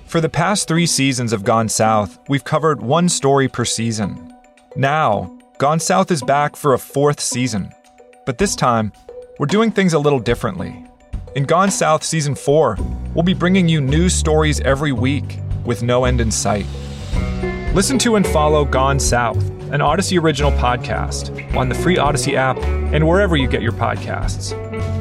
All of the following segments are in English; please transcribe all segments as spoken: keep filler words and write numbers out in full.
For the past three seasons of Gone South, we've covered one story per season. Now, Gone South is back for a fourth season. But this time, we're doing things a little differently. In Gone South Season four, we'll be bringing you news stories every week with no end in sight. Listen to and follow Gone South, an Odyssey original podcast, on the free Odyssey app and wherever you get your podcasts.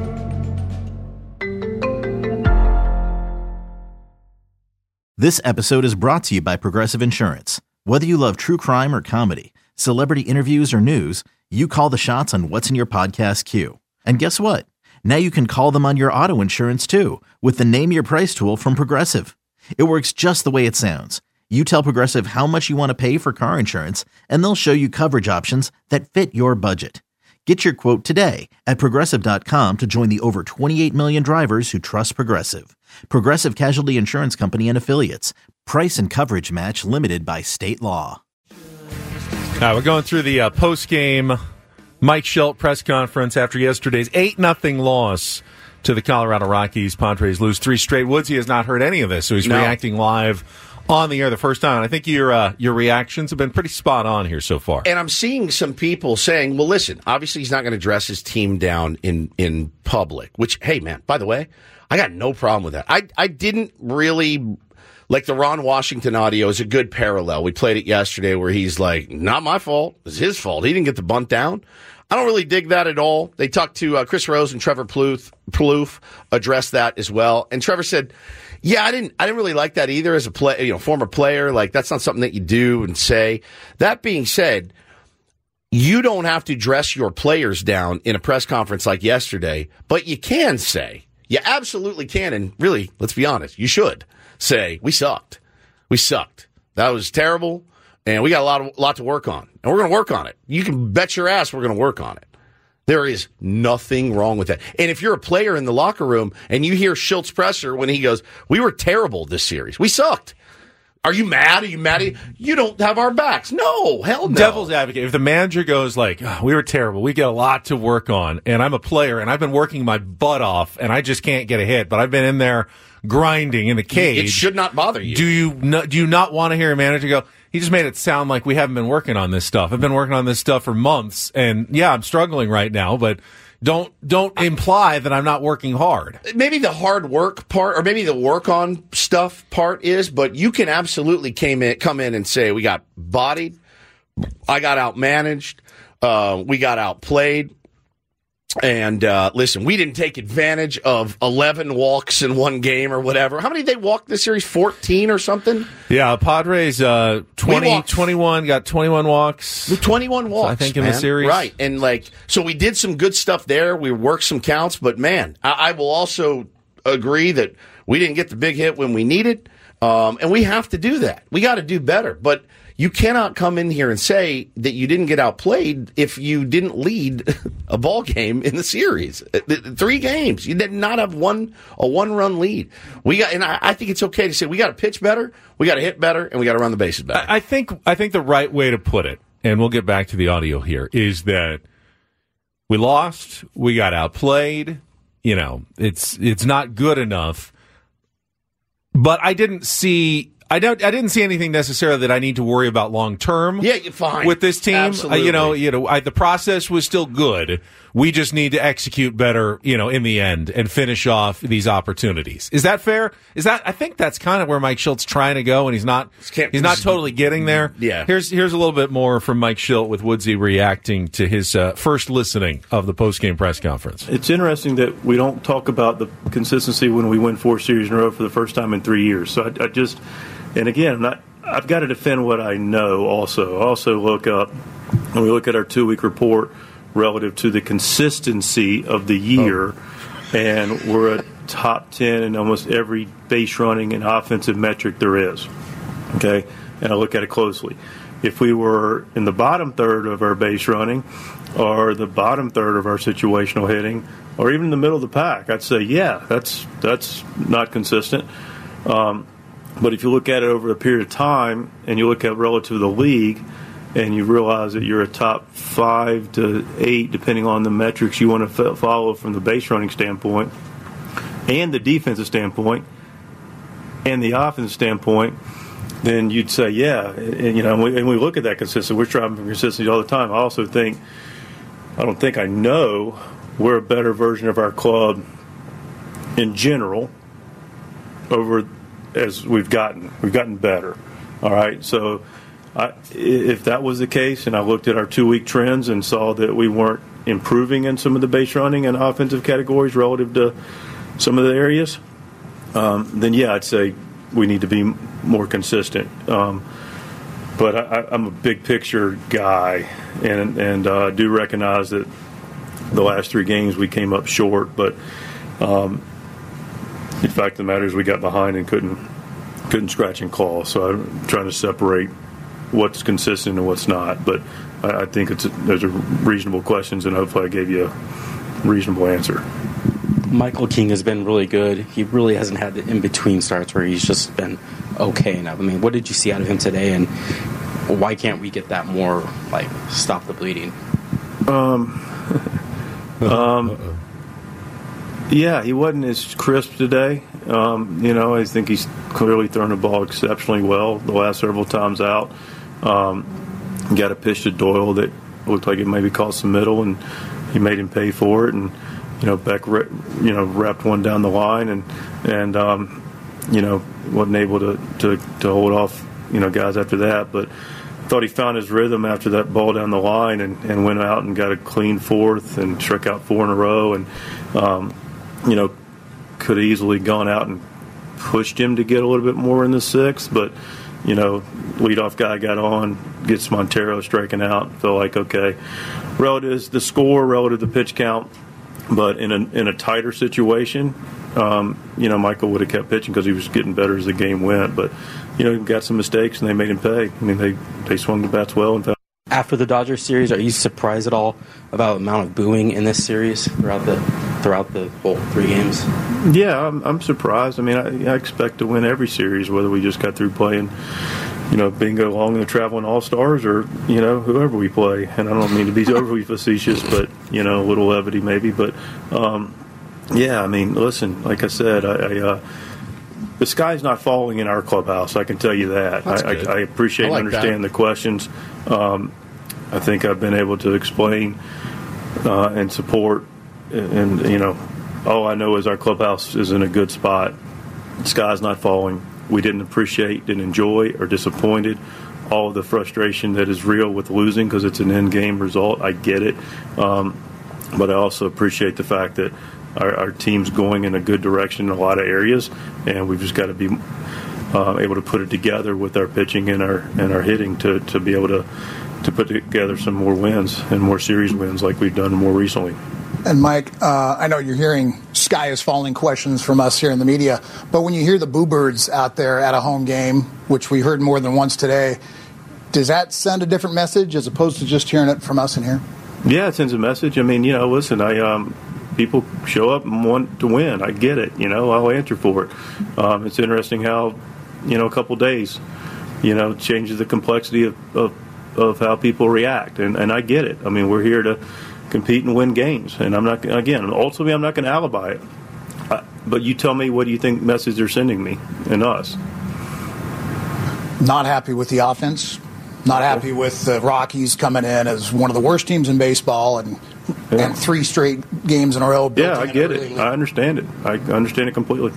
This episode is brought to you by Progressive Insurance. Whether you love true crime or comedy, celebrity interviews or news, you call the shots on what's in your podcast queue. And guess what? Now you can call them on your auto insurance too with the Name Your Price tool from Progressive. It works just the way it sounds. You tell Progressive how much you want to pay for car insurance, and they'll show you coverage options that fit your budget. Get your quote today at Progressive dot com to join the over twenty-eight million drivers who trust Progressive. Progressive Casualty Insurance Company and Affiliates. Price and coverage match limited by state law. All right, we're going through the uh, post-game Mike Shildt press conference after yesterday's eight nothing loss to the Colorado Rockies. Padres lose three straight. Woodsy has not heard any of this, so he's no. reacting live on the air the first time. And I think your uh, your reactions have been pretty spot on here so far. And I'm seeing some people saying, well, listen, obviously he's not going to dress his team down in, in public, which, hey, man, by the way, I got no problem with that. I, I didn't really, like the Ron Washington audio is a good parallel. We played it yesterday where he's like, not my fault. It's his fault. He didn't get the bunt down. I don't really dig that at all. They talked to uh, Chris Rose and Trevor Plouffe, Plouffe addressed that as well. And Trevor said, yeah, I didn't, I didn't really like that either as a play, you know, former player. Like that's not something that you do and say. That being said, you don't have to dress your players down in a press conference like yesterday, but you can say, you absolutely can. And really, let's be honest, you should say, we sucked. We sucked. That was terrible. And we got a lot of, lot to work on. And we're going to work on it. You can bet your ass we're going to work on it. There is nothing wrong with that. And if you're a player in the locker room and you hear Shilt's presser when he goes, we were terrible this series. We sucked. Are you mad? Are you mad? At you? you don't have our backs. No, hell no. Devil's advocate. If the manager goes like, oh, we were terrible, we get a lot to work on, and I'm a player, and I've been working my butt off, and I just can't get a hit, but I've been in there grinding in the cage. It should not bother you. Do you not, do you not want to hear a manager go, he just made it sound like we haven't been working on this stuff. I've been working on this stuff for months, and yeah, I'm struggling right now, but don't don't imply that I'm not working hard. Maybe the hard work part, or maybe the work on stuff part is, but you can absolutely came in, come in and say, we got bodied, I got outmanaged, uh, we got outplayed. And uh, listen, we didn't take advantage of eleven walks in one game or whatever. How many did they walk this series? fourteen or something? Yeah, Padres uh, twenty, twenty-one, got twenty-one walks. twenty-one walks, I think, in man. the series. Right. And, like, so we did some good stuff there. We worked some counts. But, man, I, I will also agree that we didn't get the big hit when we needed. Um, and we have to do that. We got to do better. But you cannot come in here and say that you didn't get outplayed if you didn't lead a ball game in the series. Three games. You did not have one a one-run lead. We got, and I, I think it's okay to say we got to pitch better, we got to hit better, and we got to run the bases better. I think I think the right way to put it, and we'll get back to the audio here, is that we lost, we got outplayed. You know, it's it's not good enough. But I didn't see. I don't. I didn't see anything necessarily that I need to worry about long term. Yeah, fine. With this team, Absolutely. Uh, you know, you know, I, the process was still good. We just need to execute better, you know, in the end and finish off these opportunities. Is that fair? Is that? I think that's kind of where Mike Shilt's trying to go, and he's not. He's not totally getting there. Yeah. Here's here's a little bit more from Mike Shildt with Woodsy reacting to his uh, first listening of the post-game press conference. It's interesting that we don't talk about the consistency when we win four series in a row for the first time in three years. So I, I just. And again, I'm not, I've got to defend what I know also. I also look up, when we look at our two-week report relative to the consistency of the year, oh. and we're a top ten in almost every base running and offensive metric there is. Okay? And I look at it closely. If we were in the bottom third of our base running or the bottom third of our situational hitting or even in the middle of the pack, I'd say, yeah, that's that's not consistent. Um But if you look at it over a period of time and you look at relative to the league and you realize that you're a top five to eight, depending on the metrics you want to f- follow from the base running standpoint and the defensive standpoint, and the offense standpoint, then you'd say, yeah, and, you know, and we, and we look at that consistency. We're striving for consistency all the time. I also think, I don't think I know we're a better version of our club in general over as we've gotten. We've gotten better. All right, so I, if that was the case, and I looked at our two-week trends and saw that we weren't improving in some of the base running and offensive categories relative to some of the areas, um, then yeah, I'd say we need to be more consistent. Um, but I, I'm a big picture guy, and and uh, do recognize that the last three games we came up short. But um, in fact, the matter is we got behind and couldn't couldn't scratch and claw. So I'm trying to separate what's consistent and what's not. But I, I think it's a, those are reasonable questions, and hopefully I gave you a reasonable answer. Michael King has been really good. He really hasn't had the in-between starts where he's just been okay enough. I mean, what did you see out of him today, and why can't we get that more, like, stop the bleeding? Um, um, yeah, he wasn't as crisp today. Um, you know, I think he's clearly thrown the ball exceptionally well the last several times out. Um, got a pitch to Doyle that looked like it maybe cost the middle, and he made him pay for it. And you know, Beck, you know, wrapped one down the line, and and um, you know, wasn't able to, to, to hold off, you know, guys after that. But I thought he found his rhythm after that ball down the line, and, and went out and got a clean fourth and struck out four in a row, and um, you know, could have easily gone out and pushed him to get a little bit more in the sixth, but you know, leadoff guy got on, gets Montero striking out. Felt like okay, relative to the score, relative to the pitch count. But in a in a tighter situation, um, you know, Michael would have kept pitching because he was getting better as the game went. But you know, he got some mistakes and they made him pay. I mean, they, they swung the bats well. And found- After the Dodgers series, are you surprised at all about the amount of booing in this series throughout the throughout the whole three games? Yeah, I'm, I'm surprised. I mean, I, I expect to win every series, whether we just got through playing, you know, Bingo Long and the Traveling All-Stars, or, you know, whoever we play. And I don't mean to be overly facetious, but, you know, a little levity maybe. But, um, yeah, I mean, listen, like I said, I, I uh, the sky's not falling in our clubhouse, I can tell you that. I, I, I appreciate I like and understand that. The questions. Um, I think I've been able to explain uh, and support, and, and, you know, all I know is our clubhouse is in a good spot. The sky's not falling. We didn't appreciate, didn't enjoy, or disappointed all of the frustration that is real with losing because it's an end-game result. I get it. Um, but I also appreciate the fact that our, our team's going in a good direction in a lot of areas, and we've just got to be uh, able to put it together with our pitching and our and our hitting to, to be able to, to put together some more wins and more series wins like we've done more recently. And, Mike, uh, I know you're hearing sky is falling questions from us here in the media, but when you hear the Boo Birds out there at a home game, which we heard more than once today, does that send a different message as opposed to just hearing it from us in here? Yeah, it sends a message. I mean, you know, listen, I um, people show up and want to win. I get it. You know, I'll answer for it. Um, it's interesting how, you know, a couple days, you know, changes the complexity of, of, of how people react. And, and I get it. I mean, we're here to compete and win games, and I'm not again ultimately I'm not going to alibi it, uh, but you tell me, what do you think message they're sending me and us? Not happy with the offense, not happy with the Rockies coming in as one of the worst teams in baseball, and yeah. and three straight games in a row. Yeah, I get it. League. I understand it. I understand it completely.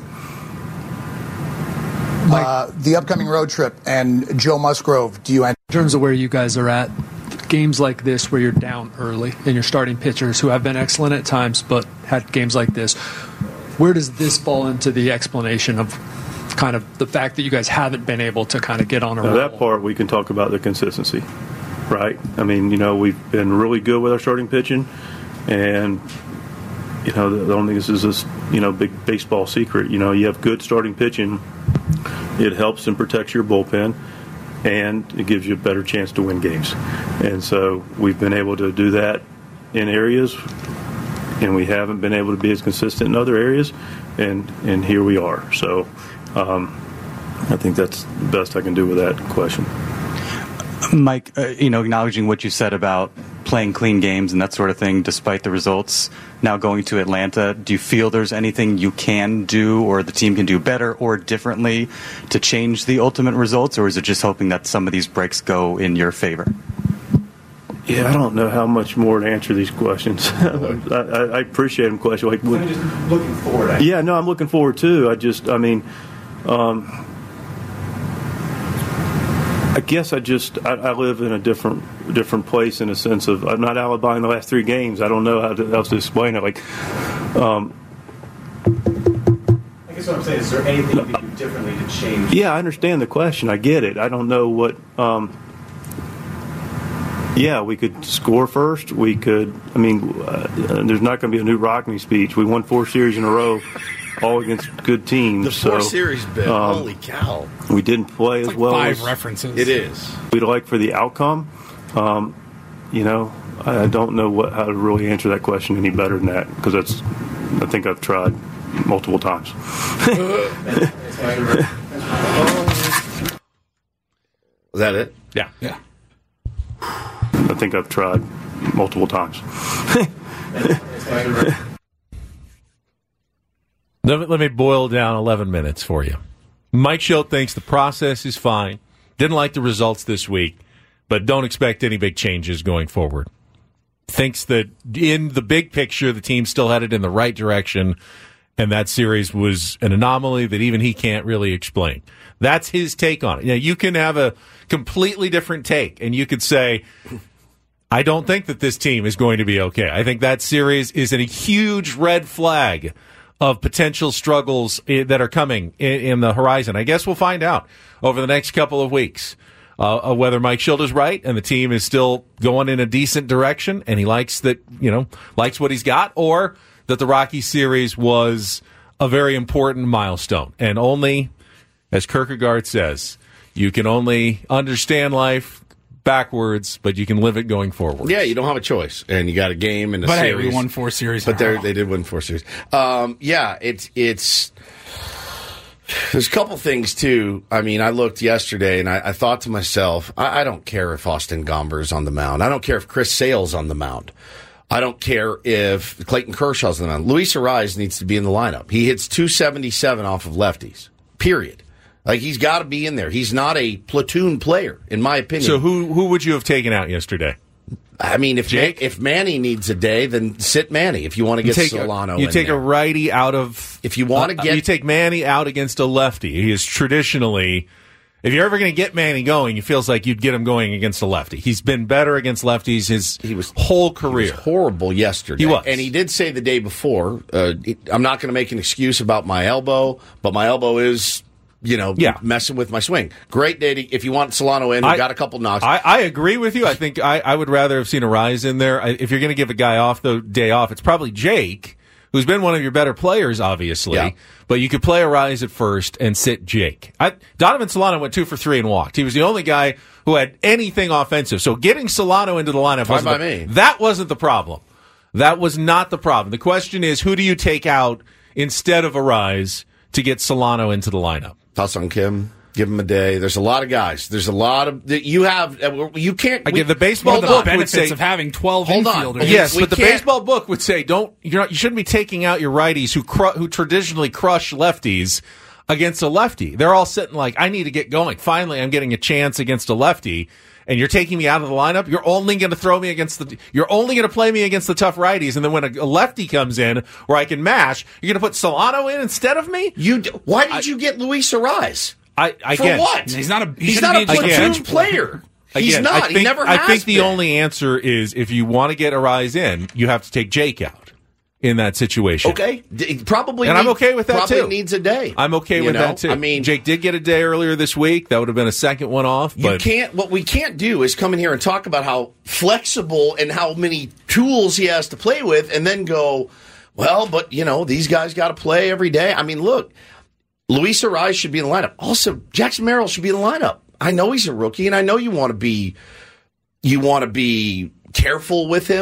Uh, the upcoming road trip and Joe Musgrove, do you in terms of where you guys are at? Games like this where you're down early and you're starting pitchers who have been excellent at times but had games like this, where does this fall into the explanation of kind of the fact that you guys haven't been able to kind of get on a roll? Now that part we can talk about the consistency, right? I mean, you know, we've been really good with our starting pitching, and you know, the, the only thing is, is this, you know, big baseball secret. You know, you have good starting pitching, it helps and protects your bullpen, and it gives you a better chance to win games. And so we've been able to do that in areas, and we haven't been able to be as consistent in other areas, and, and here we are. So um, I think that's the best I can do with that question. Mike, uh, you know, acknowledging what you said about playing clean games and that sort of thing despite the results. Now going to Atlanta, do you feel there's anything you can do or the team can do better or differently to change the ultimate results, or is it just hoping that some of these breaks go in your favor? Yeah, I don't know how much more to answer these questions. I, I, I appreciate them questions. Like, I'm just looking forward. I yeah, no, I'm looking forward too. I just, I mean, um, I guess I just, I, I live in a different, different place in a sense of I'm not Alabama in the last three games. I don't know how to, else to explain it. Like, um, I guess what I'm saying is, there anything you can do differently to change? Yeah, I understand the question. I get it. I don't know what. Um, Yeah, we could score first. We could, I mean, uh, there's not going to be a new Rockne speech. We won four series in a row, all against good teams. The four so, series bit, um, holy cow. We didn't play it's as like well five as references. It is. we'd like for the outcome. Um, you know, I, I don't know what how to really answer that question any better than that, because that's, I think I've tried multiple times. Is that it? Yeah. Yeah. I think I've tried multiple times. Let me, let me boil down eleven minutes for you. Mike Schilt thinks the process is fine. Didn't like the results this week, but don't expect any big changes going forward. Thinks that in the big picture, the team still headed in the right direction, and that series was an anomaly that even he can't really explain. That's his take on it. Now, you can have a completely different take, and you could say, I don't think that this team is going to be okay. I think that series is a huge red flag of potential struggles that are coming in the horizon. I guess we'll find out over the next couple of weeks uh, whether Mike Schilt is right and the team is still going in a decent direction and he likes that, you know, likes what he's got, or that the Rocky series was a very important milestone. And only, as Kierkegaard says, you can only understand life backwards, but you can live it going forward. Yeah, you don't have a choice, and you got a game and a but series. But hey, we won four series. But they they did win four series. Um, yeah, it's it's. There's a couple things too. I mean, I looked yesterday and I, I thought to myself, I, I don't care if Austin Gomber's on the mound. I don't care if Chris Sale's on the mound. I don't care if Clayton Kershaw's on the mound. Luis Arraez needs to be in the lineup. He hits two seventy-seven off of lefties. Period. Like, he's got to be in there. He's not a platoon player, in my opinion. So who who would you have taken out yesterday? I mean, if Jake? Ma- if Manny needs a day, then sit Manny. If you want to get you take, Solano, you in take there. a righty out of. If you want to uh, get, you take Manny out against a lefty. He is traditionally, if you're ever going to get Manny going, it feels like you'd get him going against a lefty. He's been better against lefties his he was, whole career. He was horrible yesterday. He was, and he did say the day before, uh, "I'm not going to make an excuse about my elbow, but my elbow is." You know, yeah. messing with my swing. Great day to, if you want Solano in, we got a couple knocks. I, I agree with you. I think I, I would rather have seen Arraez in there. I, if you're going to give a guy off the day off, it's probably Jake, who's been one of your better players, obviously. Yeah. But you could play Arraez at first and sit Jake. I, Donovan Solano went two for three and walked. He was the only guy who had anything offensive. So getting Solano into the lineup Fine wasn't by the, me. That wasn't the problem. That was not the problem. The question is, who do you take out instead of Arraez to get Solano into the lineup? Ta-Sung Kim, give him a day. There's a lot of guys. There's a lot of you have. You can't. Again, the baseball the book benefits would say of having twelve hold infielders. On. Yes, we but the can't. baseball book would say don't. You're not, you shouldn't be taking out your righties who cru- who traditionally crush lefties against a lefty. They're all sitting like, I need to get going. Finally, I'm getting a chance against a lefty. And you're taking me out of the lineup. You're only going to throw me against the. You're only going to play me against the tough righties. And then when a, a lefty comes in where I can mash, you're going to put Solano in instead of me. You. Why did I, you get Luis Arraez? I, I For get, what? He's not a. He He's not a platoon again, player. He's again, not. I think, he never I has think the been. only answer is if you want to get Arraez in, you have to take Jake out in that situation. Okay, D- probably. And need, I'm okay with that probably too. needs a day. I'm okay you with know? that too. I mean, Jake did get a day earlier this week. That would have been a second one off. You But can't. What we can't do is come in here and talk about how flexible and how many tools he has to play with, and then go, well, but you know, these guys got to play every day. I mean, look, Luis Arraez should be in the lineup. Also, Jackson Merrill should be in the lineup. I know he's a rookie, and I know you want to be, you want to be careful with him,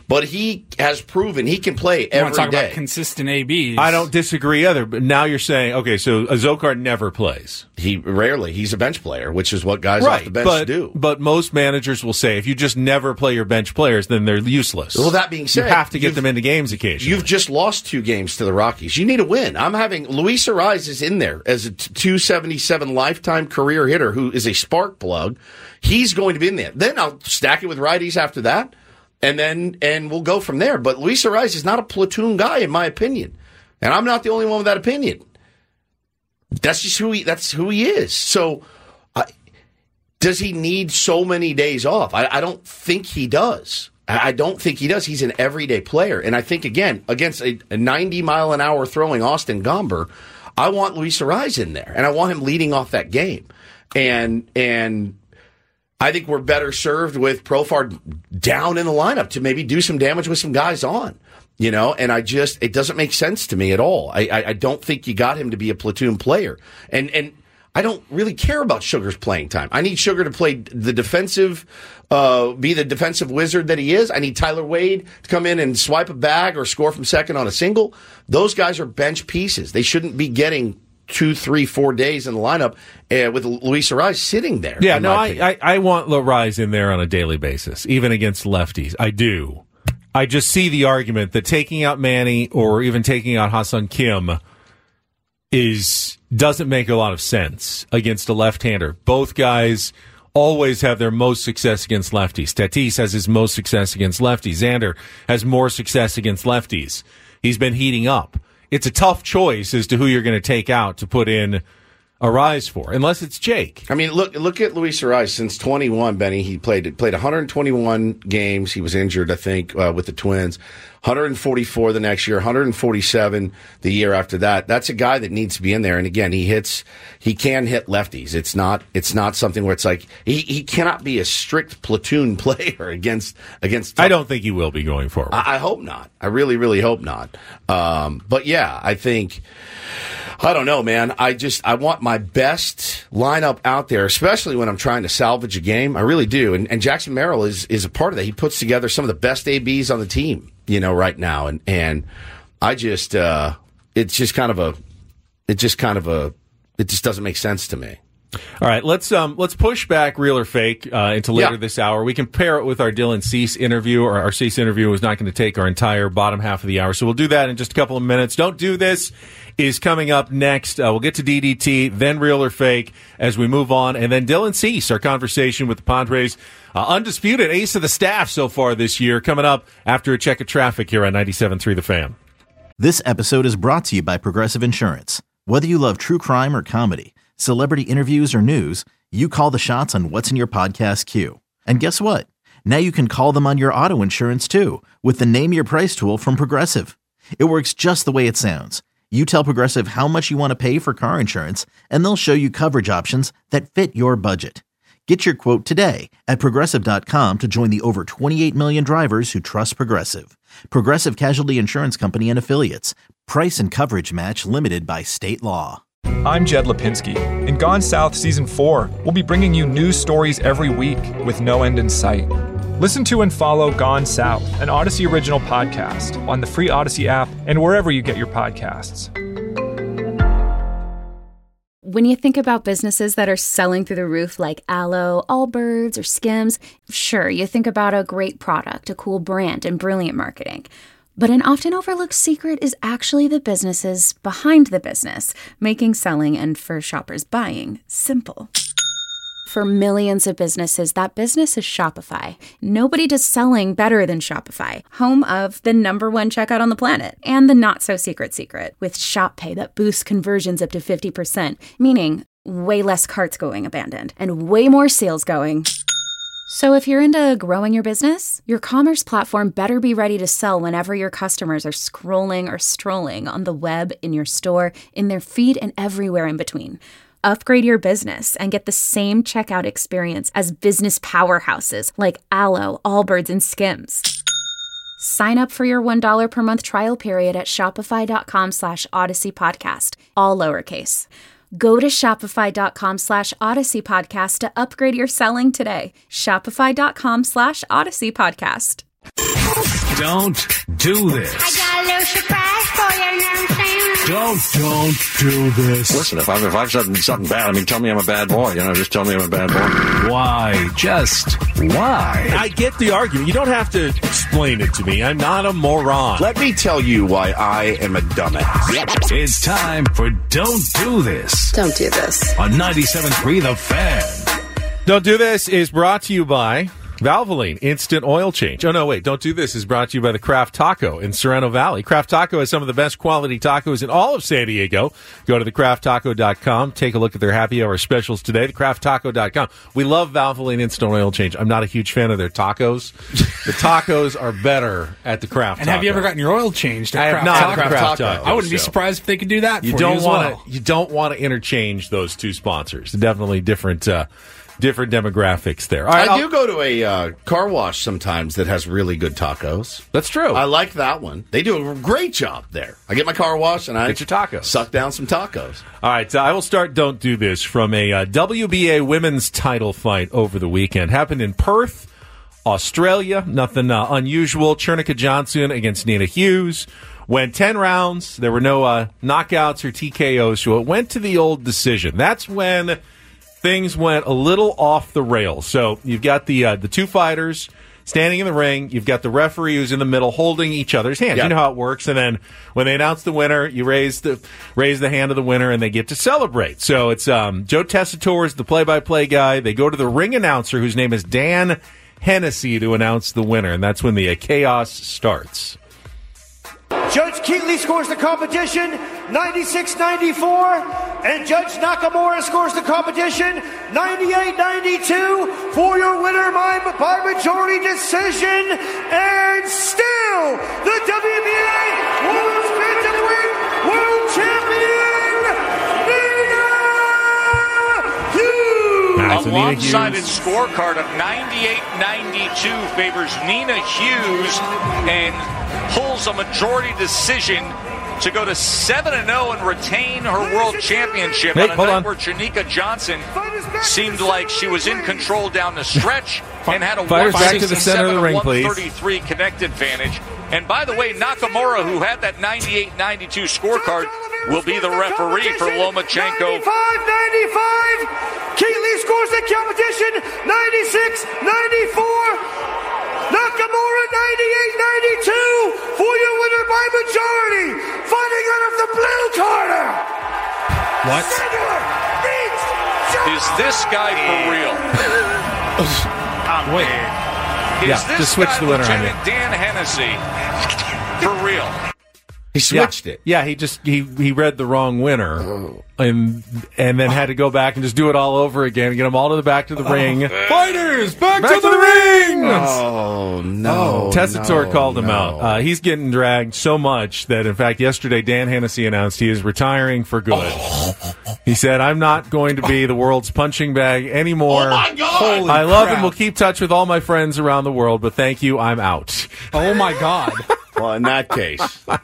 but he has proven he can play every you want to talk day. About consistent A Bs. I don't disagree either, but now you're saying, okay, so Azokar never plays. He rarely. He's a bench player, which is what guys right, off the bench but, do. But most managers will say if you just never play your bench players, then they're useless. Well, that being said, you have to get them into games occasionally. You've just lost two games to the Rockies. You need a win. I'm having Luis Arraez is in there as a two seventy-seven lifetime career hitter who is a spark plug. He's going to be in there. Then I'll stack it with righties after that, and then and we'll go from there. But Luis Arraez is not a platoon guy, in my opinion, and I'm not the only one with that opinion. That's just who he. That's who he is. So, uh, does he need so many days off? I, I don't think he does. I, I don't think he does. He's an everyday player, and I think again against a, a ninety mile an hour throwing Austin Gomber, I want Luis Arraez in there, and I want him leading off that game, and and. I think we're better served with Profar down in the lineup to maybe do some damage with some guys on, you know, and I just, it doesn't make sense to me at all. I, I, I don't think you got him to be a platoon player. And, and I don't really care about Sugar's playing time. I need Sugar to play the defensive, uh, be the defensive wizard that he is. I need Tyler Wade to come in and swipe a bag or score from second on a single. Those guys are bench pieces. They shouldn't be getting two, three, four days in the lineup uh, with Luis Arraez sitting there. Yeah, no, I, I, I want Arraez in there on a daily basis, even against lefties. I do. I just see the argument that taking out Manny or even taking out Ha-Seong Kim is doesn't make a lot of sense against a left-hander. Both guys always have their most success against lefties. Tatis has his most success against lefties. Xander has more success against lefties. He's been heating up. It's a tough choice as to who you're going to take out to put in Arraez for, unless it's Jake. I mean, look look at Luis Arraez. Since twenty-one, Benny, he played played one hundred twenty-one games. He was injured, I think, uh, with the Twins. one hundred forty-four the next year, one hundred forty-seven the year after that. That's a guy that needs to be in there. And again, he hits, he can hit lefties. It's not, it's not something where it's like he, he cannot be a strict platoon player against against. I don't think he will be going forward. I, I hope not. I really, really hope not. Um, but yeah, I think. I don't know, man. I just I want my best lineup out there, especially when I'm trying to salvage a game. I really do. And, and Jackson Merrill is is a part of that. He puts together some of the best A Bs on the team, you know, right now. And and I just uh, it's just kind of a it just kind of a it just doesn't make sense to me. All right, let's um let's push back Real or Fake uh, into later yeah. this hour. We can pair it with our Dylan Cease interview. Or our Cease interview is not going to take our entire bottom half of the hour, so we'll do that in just a couple of minutes. Don't do this is coming up next. Uh, we'll get to D D T, then Real or Fake as we move on, and then Dylan Cease, our conversation with the Padres, uh, undisputed ace of the staff so far this year, coming up after a check of traffic here on ninety-seven point three The Fan. This episode is brought to you by Progressive Insurance. Whether you love true crime or comedy, celebrity interviews or news, you call the shots on what's in your podcast queue. And guess what? Now you can call them on your auto insurance too with the Name Your Price tool from Progressive. It works just the way it sounds. You tell Progressive how much you want to pay for car insurance, and they'll show you coverage options that fit your budget. Get your quote today at Progressive dot com to join the over twenty-eight million drivers who trust Progressive. Progressive Casualty Insurance Company and Affiliates. Price and coverage match limited by state law. I'm Jed Lipinski. In Gone South Season four, we'll be bringing you news stories every week with no end in sight. Listen to and follow Gone South, an Odyssey original podcast, on the free Odyssey app and wherever you get your podcasts. When you think about businesses that are selling through the roof like Aloe, Allbirds, or Skims, sure, you think about a great product, a cool brand, and brilliant marketing. But an often overlooked secret is actually the businesses behind the business, making selling and, for shoppers, buying simple. For millions of businesses, that business is Shopify. Nobody does selling better than Shopify, home of the number one checkout on the planet, and the not-so-secret secret, with Shop Pay that boosts conversions up to fifty percent, meaning way less carts going abandoned, and way more sales going. So if you're into growing your business, your commerce platform better be ready to sell whenever your customers are scrolling or strolling on the web, in your store, in their feed, and everywhere in between. Upgrade your business and get the same checkout experience as business powerhouses like Aloe, Allbirds, and Skims. Sign up for your one dollar per month trial period at shopify.com slash Odyssey Podcast, all lowercase. Go to shopify.com slash Odyssey Podcast to upgrade your selling today. Shopify.com slash Odyssey Podcast. Don't do this. I got a little surprise for you, you know what I'm saying? Don't, don't do this. Listen, if I've, if I've said something bad, I mean, tell me I'm a bad boy. You know, just tell me I'm a bad boy. Why? Just why? I get the argument. You don't have to explain it to me. I'm not a moron. Let me tell you why I am a dumbass. It's time for Don't Do This. Don't do this. On ninety-seven point three The Fan. Don't Do This is brought to you by Valvoline Instant Oil Change. Oh, no, wait. Don't Do This is brought to you by the Craft Taco in Sereno Valley. Craft Taco has some of the best quality tacos in all of San Diego. Go to the craft taco dot com. Take a look at their happy hour specials today. the craft taco dot com. We love Valvoline Instant Oil Change. I'm not a huge fan of their tacos. The tacos are better at the Craft And Taco. have you ever gotten your oil changed at I have Craft not Taco? at Craft Craft Taco. Taco. I wouldn't be so. surprised if they could do that You for don't you as want well. to. You don't want to interchange those two sponsors. Definitely different, uh, different demographics there. All right, I I'll- do go to a uh, car wash sometimes that has really good tacos. That's true. I like that one. They do a great job there. I get my car washed and I Get your tacos. suck down some tacos. All right, uh, I will start Don't Do This from a uh, W B A women's title fight over the weekend. Happened in Perth, Australia. Nothing uh, unusual. Chernica Johnson against Nina Hughes. Went ten rounds. There were no uh, knockouts or T K Os, so it went to the old decision. That's when things went a little off the rails. So you've got the uh, the two fighters standing in the ring. You've got the referee who's in the middle holding each other's hands. Yeah. You know how it works. And then when they announce the winner, you raise the raise the hand of the winner, and they get to celebrate. So it's um, Joe Tessitore is the play-by-play guy. They go to the ring announcer, whose name is Dan Hennessy, to announce the winner, and that's when the uh, chaos starts. Judge Keatley scores the competition ninety-six ninety-four, and Judge Nakamura scores the competition ninety-eight ninety-two for your winner by, by majority decision. And still, the W B A Women's Bantamweight World Champion, Nina Hughes! Nice. A So Nina one-sided Hughes- scorecard of ninety-eight ninety-two favors Nina Hughes and pulls a majority decision to go to seven and oh and retain her world championship Hey, on a hold night on. where Chernica Johnson seemed like she was in control down the stretch and had a Fighters back to the center of the ring, please. one thirty-three connect advantage. And by the way, Nakamura, who had that ninety-eight ninety-two scorecard, will be the referee for Lomachenko. ninety-five ninety-five. Keatley scores the competition ninety-six ninety-four. Nakamura ninety-eight ninety-two for your winner by majority. Fighting out of the blue corner. What? Is this guy for real? Wait. Is Yeah, this just switch guy the winner on Lieutenant Dan Hennessy for real? He switched yeah. it. Yeah, he just he he read the wrong winner, and and then had to go back and just do it all over again. Get them all to the back to the ring. Fighters back, Back to, the, to the ring. Oh, no. Tessitore no, called him no. out. Uh, he's getting dragged so much that, in fact, yesterday Dan Hennessy announced he is retiring for good. He said, "I'm not going to be the world's punching bag anymore. Oh, my God. Holy I love crap. and will keep touch with all my friends around the world, but thank you, I'm out." Oh, my God. Well, in that case,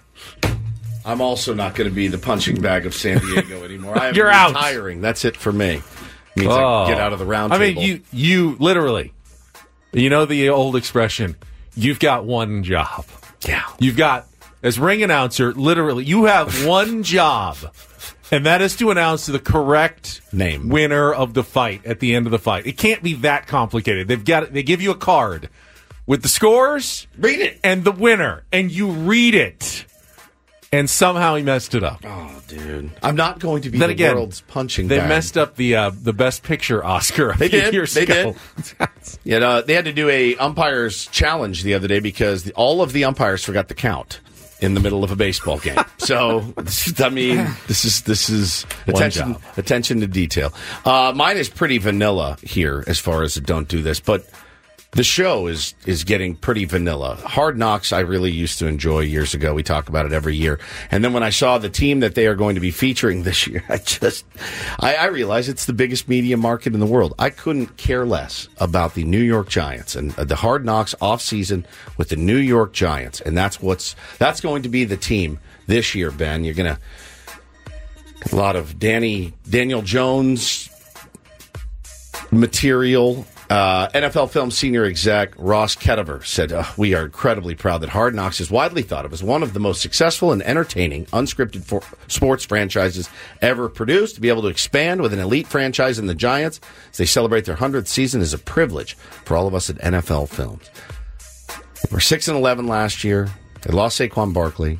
I'm also not going to be the punching bag of San Diego anymore. I am You're out. retiring. That's it for me. Means Oh. I get out of the round I table. mean, you you literally, you know the old expression, you've got one job. Yeah. You've got, as ring announcer, literally, you have one job, and that is to announce the correct Name. winner of the fight at the end of the fight. It can't be that complicated. They've got they give you a card with the scores, Read it. and the winner, and you read it. And somehow he messed it up. Oh, dude. I'm not going to be Then the again, world's punching They bag. messed up the uh, the Best Picture Oscar a They few did. years They ago. did. You know, they had to do a umpires challenge the other day because the, all of the umpires forgot to count in the middle of a baseball game. So, I mean, this is this is One attention job. attention to detail. Uh, mine is pretty vanilla here as far as don't do this, but the show is is getting pretty vanilla. Hard Knocks, I really used to enjoy years ago. We talk about it every year. And then when I saw the team that they are going to be featuring this year, I just, I, I realized it's the biggest media market in the world. I couldn't care less about the New York Giants and the Hard Knocks off season with the New York Giants. And that's what's, that's going to be the team this year, Ben. You're going to, a lot of Danny, Daniel Jones material Uh, N F L Films senior exec Ross Ketover said, uh, we are incredibly proud that Hard Knocks is widely thought of as one of the most successful and entertaining unscripted for- sports franchises ever produced. To be able to expand with an elite franchise in the Giants as they celebrate their hundredth season is a privilege for all of us at N F L Films. They were six and eleven last year. They lost Saquon Barkley.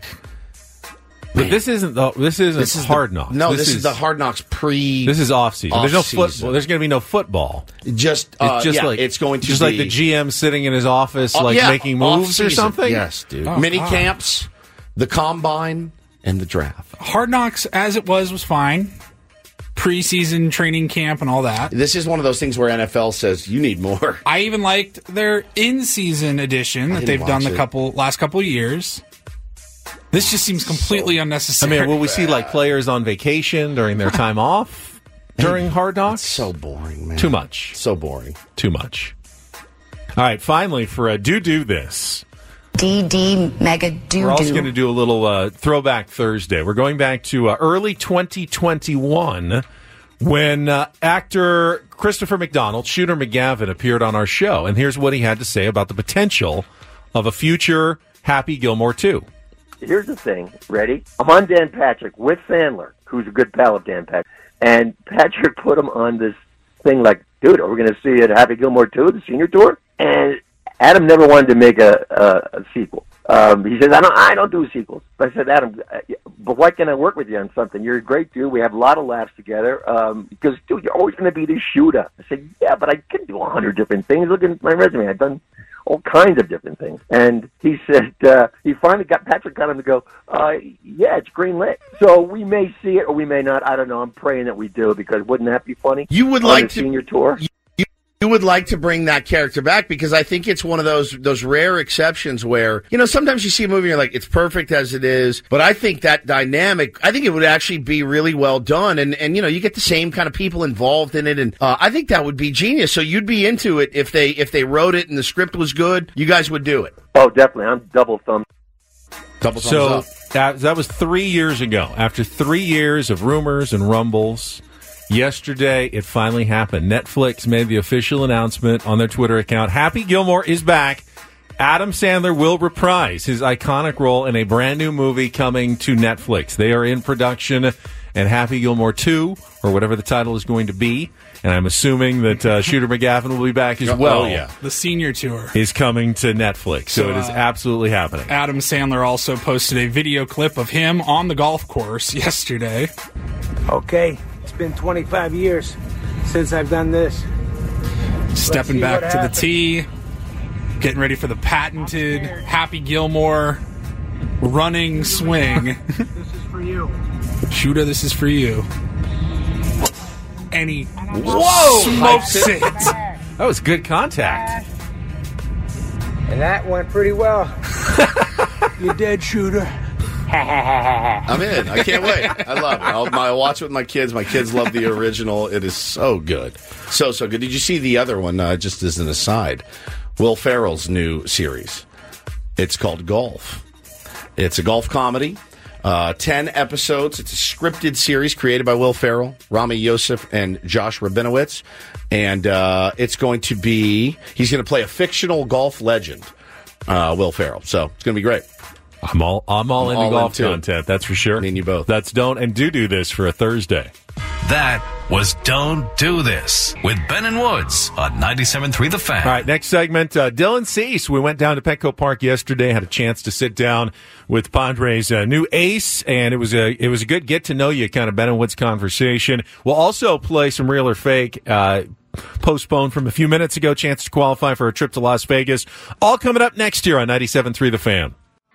But this isn't the, this isn't This is Hard the- Knocks. no, this is the Hard Knocks pre- This is off season. There's no off-season. football. There's going to be no football. Just, uh, it's just yeah, like it's going to just be like the G M sitting in his office, Uh, like yeah, making moves or off-season. something. Yes, dude. Oh, Mini God. camps, the combine, and the draft. Hard Knocks, as it was, was fine. Preseason training camp and all that. This is one of those things where N F L says you need more. I even liked their in-season edition that didn't they've done watch the it. couple last couple of years. This just seems completely I unnecessary. mean, will we see like players on vacation during their time off during Hard Knocks? So boring, man. Too much. So boring. Too much. All right, finally for a do do this. D D Mega Doo We're also Doo. going to do a little uh, throwback Thursday. We're going back to uh, early twenty twenty-one when uh, actor Christopher McDonald, Shooter McGavin, appeared on our show. And here's what he had to say about the potential of a future Happy Gilmore two. Here's the thing. Ready? I'm on Dan Patrick with Sandler, who's a good pal of Dan Patrick. And Patrick put him on this thing like, dude, are we going to see it Happy Gilmore two, the senior tour? And Adam never wanted to make a, a, a sequel. Um, he says, I don't, I don't do sequels. But I said, Adam, uh, but why can't I work with you on something? You're a great dude. We have a lot of laughs together. Um, because, dude, you're always going to be the shooter. I said, yeah, but I can do a hundred different things. Look at my resume. I've done all kinds of different things. And he said, uh, he finally got, Patrick got him to go, uh, yeah, it's greenlit. So we may see it or we may not. I don't know. I'm praying that we do, because wouldn't that be funny? You would On like a to senior tour? You, you would like to bring that character back, because I think it's one of those those rare exceptions where, you know, sometimes you see a movie and you're like, it's perfect as it is. But I think that dynamic, I think it would actually be really well done. And, and you know, you get the same kind of people involved in it. And uh, I think that would be genius. So you'd be into it if they if they wrote it and the script was good. You guys would do it. Oh, definitely. I'm double thumbs. Double thumbs So up. that, that was three years ago. After three years of rumors and rumbles, yesterday it finally happened. Netflix made the official announcement on their Twitter account. Happy Gilmore is back. Adam Sandler will reprise his iconic role in a brand new movie coming to Netflix. They are in production, and Happy Gilmore two, or whatever the title is going to be, and I'm assuming that uh, Shooter McGavin will be back as well. Oh, yeah. The senior tour Is coming to Netflix, so, So, it is uh, absolutely happening. Adam Sandler also posted a video clip of him on the golf course yesterday. Okay, it's been twenty-five years since I've done this. Stepping see back what to the happens. tee, getting ready for the patented Happy Gilmore running swing. This is for you. Shooter, this is for you. And he Whoa! smokes it. That was good contact. And that went pretty well. You dead, Shooter. I'm in. I can't wait. I love it. I'll, I'll watch it with my kids. My kids love the original. It is so good. So, so good. Did you see the other one, uh, just as an aside? Will Ferrell's new series. It's called Golf. It's a golf comedy. Uh, ten episodes. It's a scripted series created by Will Ferrell, Rami Youssef, and Josh Rabinowitz. And uh, it's going to be, he's going to play a fictional golf legend, uh, Will Ferrell. So it's going to be great. I'm all I'm all I'm into all golf into it. content, that's for sure. Me and you both. That's Don't and Do Do This for a Thursday. That was Don't Do This with Ben and Woods on ninety-seven point three The Fan. All right, next segment, uh, Dylan Cease. We went down to Petco Park yesterday, had a chance to sit down with Padres' uh, new ace, and it was a it was a good get to know you kind of Ben and Woods conversation. We'll also play some Real or Fake. Uh, postponed from a few minutes ago, chance to qualify for a trip to Las Vegas. All coming up next year on ninety-seven point three The Fan.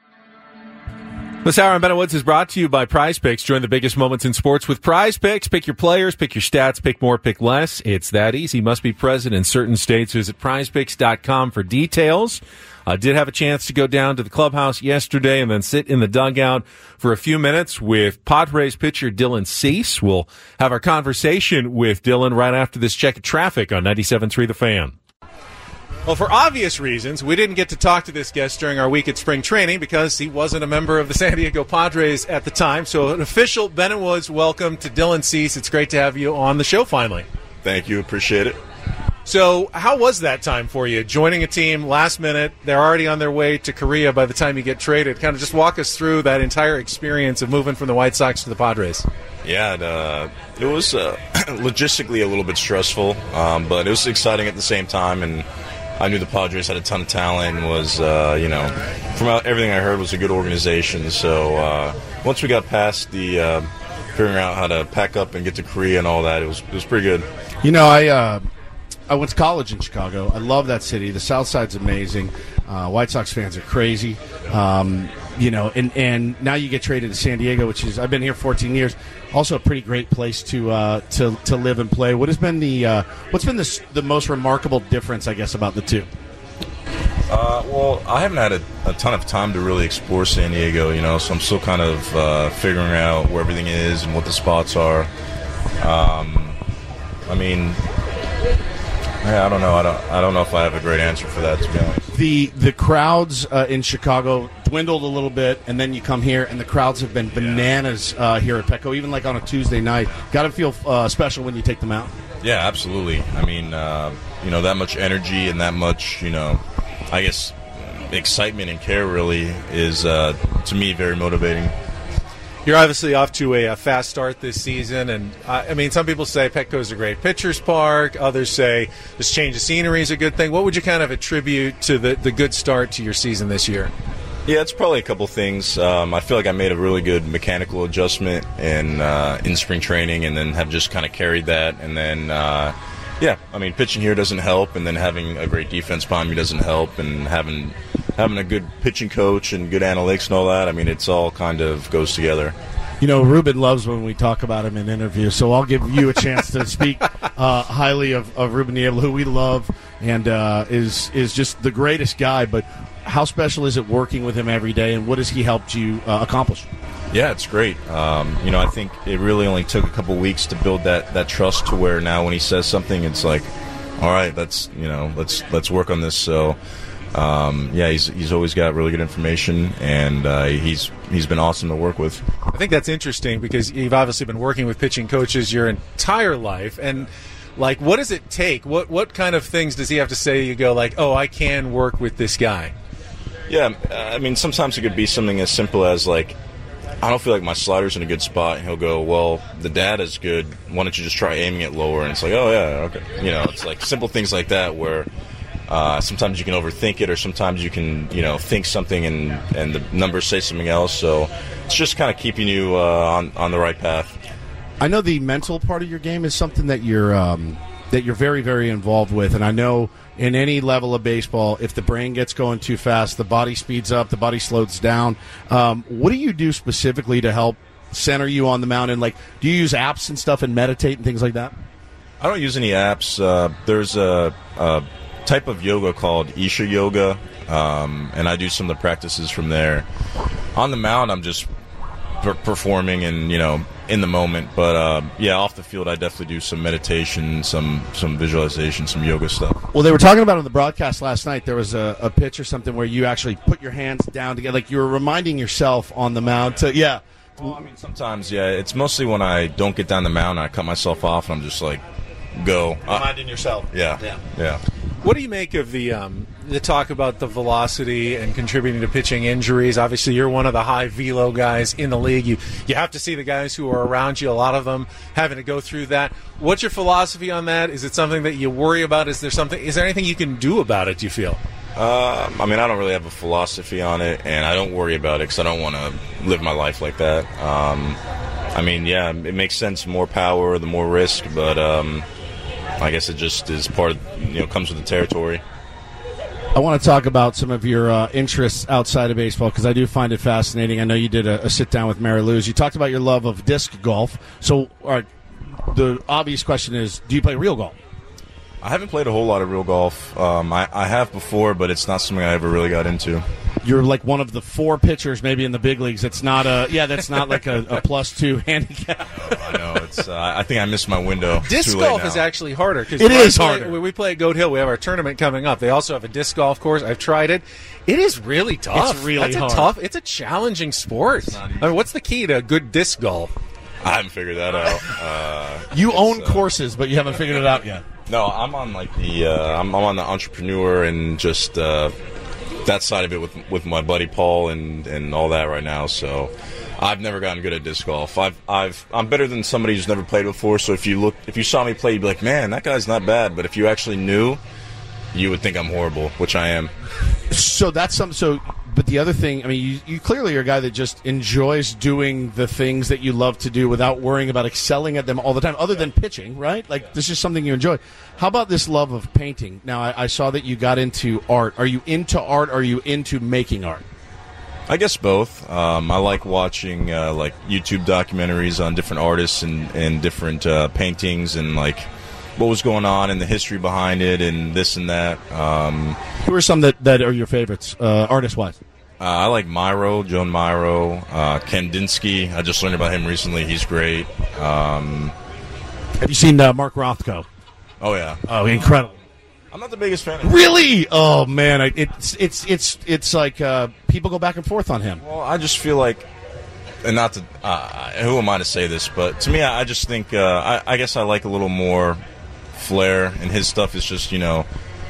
This hour on Ben and Woods is brought to you by Prize Picks. Join the biggest moments in sports with Prize Picks. Pick your players, pick your stats, pick more, pick less. It's that easy. Must be present in certain states. Visit prize picks dot com for details. I uh, did have a chance to go down to the clubhouse yesterday and then sit in the dugout for a few minutes with Padres pitcher Dylan Cease. We'll have our conversation with Dylan right after this check of traffic on ninety-seven point three The Fan. Well, for obvious reasons, we didn't get to talk to this guest during our week at spring training because he wasn't a member of the San Diego Padres at the time. So an official Ben and Woods welcome to Dylan Cease. It's great to have you on the show finally. Thank you. Appreciate it. So how was that time for you, joining a team last minute? They're already on their way to Korea by the time you get traded. Kind of just walk us through that entire experience of moving from the White Sox to the Padres. Yeah, it, uh, it was uh, logistically a little bit stressful, um, but it was exciting at the same time, and I knew the Padres had a ton of talent and was, uh, you know, from everything I heard, was a good organization. So uh, once we got past the uh, figuring out how to pack up and get to Korea and all that, it was it was pretty good. You know, I uh, I went to college in Chicago. I love that city. The South Side's amazing. Uh, White Sox fans are crazy. Um, you know, and, and now you get traded to San Diego, which is, I've been here fourteen years. Also a pretty great place to uh, to to live and play. What has been the uh, what's been the the most remarkable difference, I guess, about the two? Uh, well, I haven't had a, a ton of time to really explore San Diego, you know, so I'm still kind of uh, figuring out where everything is and what the spots are. Um, I mean, yeah, I don't know. I don't. I don't know if I have a great answer for that, to be honest. The the crowds uh, in Chicago dwindled a little bit, and then you come here, and the crowds have been bananas uh, here at Petco. Even like on a Tuesday night, got to feel uh, special when you take them out. Yeah, absolutely. I mean, uh, you know, that much energy and that much, you know, I guess excitement and care really is uh, to me very motivating. You're obviously off to a, a fast start this season, and uh, I mean, some people say Petco's a great pitcher's park. Others say this change of scenery is a good thing. What would you kind of attribute to the, the good start to your season this year? Yeah, it's probably a couple things. Um, I feel like I made a really good mechanical adjustment in uh, in spring training, and then have just kind of carried that. And then, uh, yeah, I mean, pitching here doesn't help, and then having a great defense behind me doesn't help, and having having a good pitching coach and good analytics and all that. I mean, it's all kind of goes together. You know, Ruben loves when we talk about him in interviews, so I'll give you a chance to speak uh, highly of, of Ruben Niebla, who we love and uh, is is just the greatest guy. But how special is it working with him every day, and what has he helped you uh, accomplish? Yeah, it's great. Um, you know, I think it really only took a couple weeks to build that, that trust to where now when he says something, it's like, all right, let's you know, let's let's work on this. So. Um, yeah, he's he's always got really good information, and uh, he's he's been awesome to work with. I think that's interesting because you've obviously been working with pitching coaches your entire life, and like, what does it take? What what kind of things does he have to say? You go like, oh, I can work with this guy. Yeah, I mean, sometimes it could be something as simple as like, I don't feel like my slider's in a good spot, and he'll go, well, the data's good. Why don't you just try aiming it lower? And it's like, oh yeah, okay. You know, it's like simple things like that where. Uh, sometimes you can overthink it, or sometimes you can, you know, think something and, and the numbers say something else. So it's just kind of keeping you uh, on on the right path. I know the mental part of your game is something that you're um, that you're very, very involved with, and I know in any level of baseball, if the brain gets going too fast, the body speeds up, the body slows down. Um, what do you do specifically to help center you on the mound? And like, do you use apps and stuff and meditate and things like that? I don't use any apps. Uh, there's a, a type of yoga called Isha Yoga, um, and I do some of the practices from there. On the mound, I'm just per- performing and, you know, in the moment. But, uh, yeah, off the field, I definitely do some meditation, some some visualization, some yoga stuff. Well, they were talking about on the broadcast last night, there was a, a pitch or something where you actually put your hands down together, like you were reminding yourself on the mound to, yeah. Well, I mean, sometimes, yeah, it's mostly when I don't get down the mound and I cut myself off and I'm just like, go. Reminding uh, yourself. Yeah, yeah, yeah. What do you make of the um, the talk about the velocity and contributing to pitching injuries? Obviously, you're one of the high velo guys in the league. You you have to see the guys who are around you, a lot of them having to go through that. What's your philosophy on that? Is it something that you worry about? Is there something? Is there anything you can do about it, do you feel? Uh, I mean, I don't really have a philosophy on it, and I don't worry about it because I don't want to live my life like that. Um, I mean, yeah, it makes sense. More power, the more risk, but um, I guess it just is part of, you know, comes with the territory. I want to talk about some of your uh, interests outside of baseball because I do find it fascinating. I know you did a, a sit-down with Mary Lou's. You talked about your love of disc golf. So all right, the obvious question is, do you play real golf? I haven't played a whole lot of real golf. Um, I, I have before, but it's not something I ever really got into. You're like one of the four pitchers maybe in the big leagues. It's not a yeah. That's not like a, a plus two handicap. I know. It's. Uh, I think I missed my window. Disc Too late golf now. is actually harder. Cause it is play, harder. When we play at Goat Hill, we have our tournament coming up. They also have a disc golf course. I've tried it. It is really tough. It's really That's hard. a tough. It's a challenging sport. I mean, what's the key to good disc golf? I haven't figured that out. Uh, you own uh, courses, but you haven't figured it out yet. No, I'm on like the uh, I'm, I'm on the entrepreneur and just uh, that side of it with with my buddy Paul and, and all that right now. So I've never gotten good at disc golf. I've I've I'm better than somebody who's never played before. So if you look if you saw me play, you'd be like, man, that guy's not bad. But if you actually knew, you would think I'm horrible, which I am. So that's some. So, but the other thing, I mean, you, you clearly are a guy that just enjoys doing the things that you love to do without worrying about excelling at them all the time, other than pitching, right? Like, this is something you enjoy. How about this love of painting? Now, I, I saw that you got into art. Are you into art? Or are you into making art? I guess both. Um, I like watching uh, like YouTube documentaries on different artists and, and different uh, paintings and like what was going on and the history behind it and this and that. Um, Who are some that, that are your favorites, uh, artist-wise? Uh, I like Myro, Joan Myro, uh, Kandinsky. I just learned about him recently. He's great. Um, Have you seen uh, Mark Rothko? Oh, yeah. Oh, incredible. I'm not the biggest fan of Really? Oh, man. I, it's it's it's it's like uh, people go back and forth on him. Well, I just feel like, and not to, uh, who am I to say this, but to me, I, I just think, uh, I, I guess I like a little more flair, and his stuff is just, you know,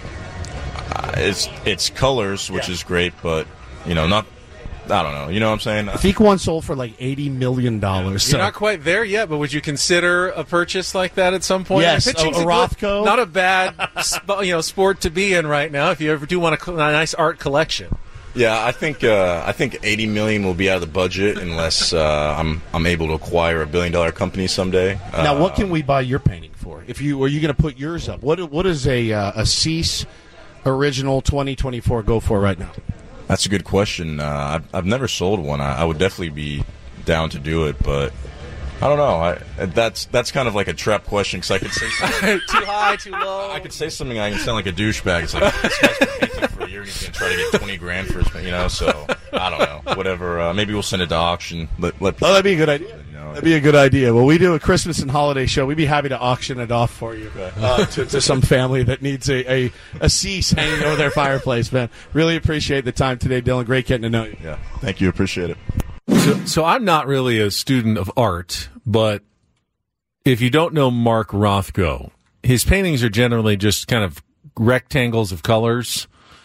uh, it's it's colors, which yeah. is great, but, you know, not, I don't know, you know what I'm saying? I think one sold for like eighty million dollars. You're so. not quite there yet, but would you consider a purchase like that at some point? Yes, Pitching's a, a good- Rothko. Not a bad sp- you know, sport to be in right now if you ever do want a, a nice art collection. Yeah, I think uh, I think eighty million will be out of the budget unless uh, I'm I'm able to acquire a billion dollar company someday. Uh, Now, what can we buy your painting for? If you are you going to put yours up? What what is a uh, a Cease original twenty twenty-four go for right now? That's a good question. Uh, I've I've never sold one. I, I would definitely be down to do it, but I don't know. I, that's that's kind of like a trap question because I could say something too high, too low. I could say something. I can sound like a douchebag. It's like this guy's been painting for a year and he's going to try to get twenty grand for his, you know. So I don't know. Whatever. Uh, maybe we'll send it to auction. Let, let people, Oh, that'd be a good idea. You know, That'd be a good idea. Well, we do a Christmas and holiday show. We'd be happy to auction it off for you uh, to, to some family that needs a, a, a Cease hanging over their fireplace, man. Really appreciate the time today, Dylan. Great getting to know you. Yeah, thank you. Appreciate it. So, so I'm not really a student of art, but if you don't know Mark Rothko, his paintings are generally just kind of rectangles of colors,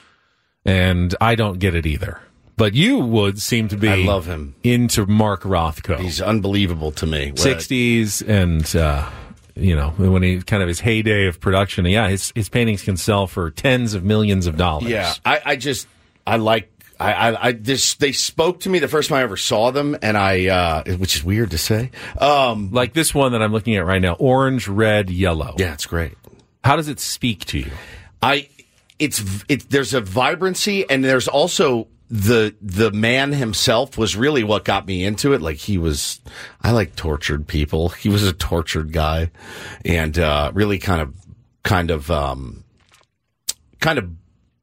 and I don't get it either. But you would seem to be I love him. into Mark Rothko. He's unbelievable to me. What- sixties and, uh, you know, when he kind of his heyday of production. Yeah, his, his paintings can sell for tens of millions of dollars. Yeah, I, I just, I like, I, I, I this, they spoke to me the first time I ever saw them, and I, uh, which is weird to say. Um, like this one that I'm looking at right now, orange, red, yellow. Yeah, it's great. How does it speak to you? I, it's, it, there's a vibrancy, and there's also the, the man himself was really what got me into it. Like he was, I like tortured people. He was a tortured guy, and, uh, really kind of, kind of, um, kind of,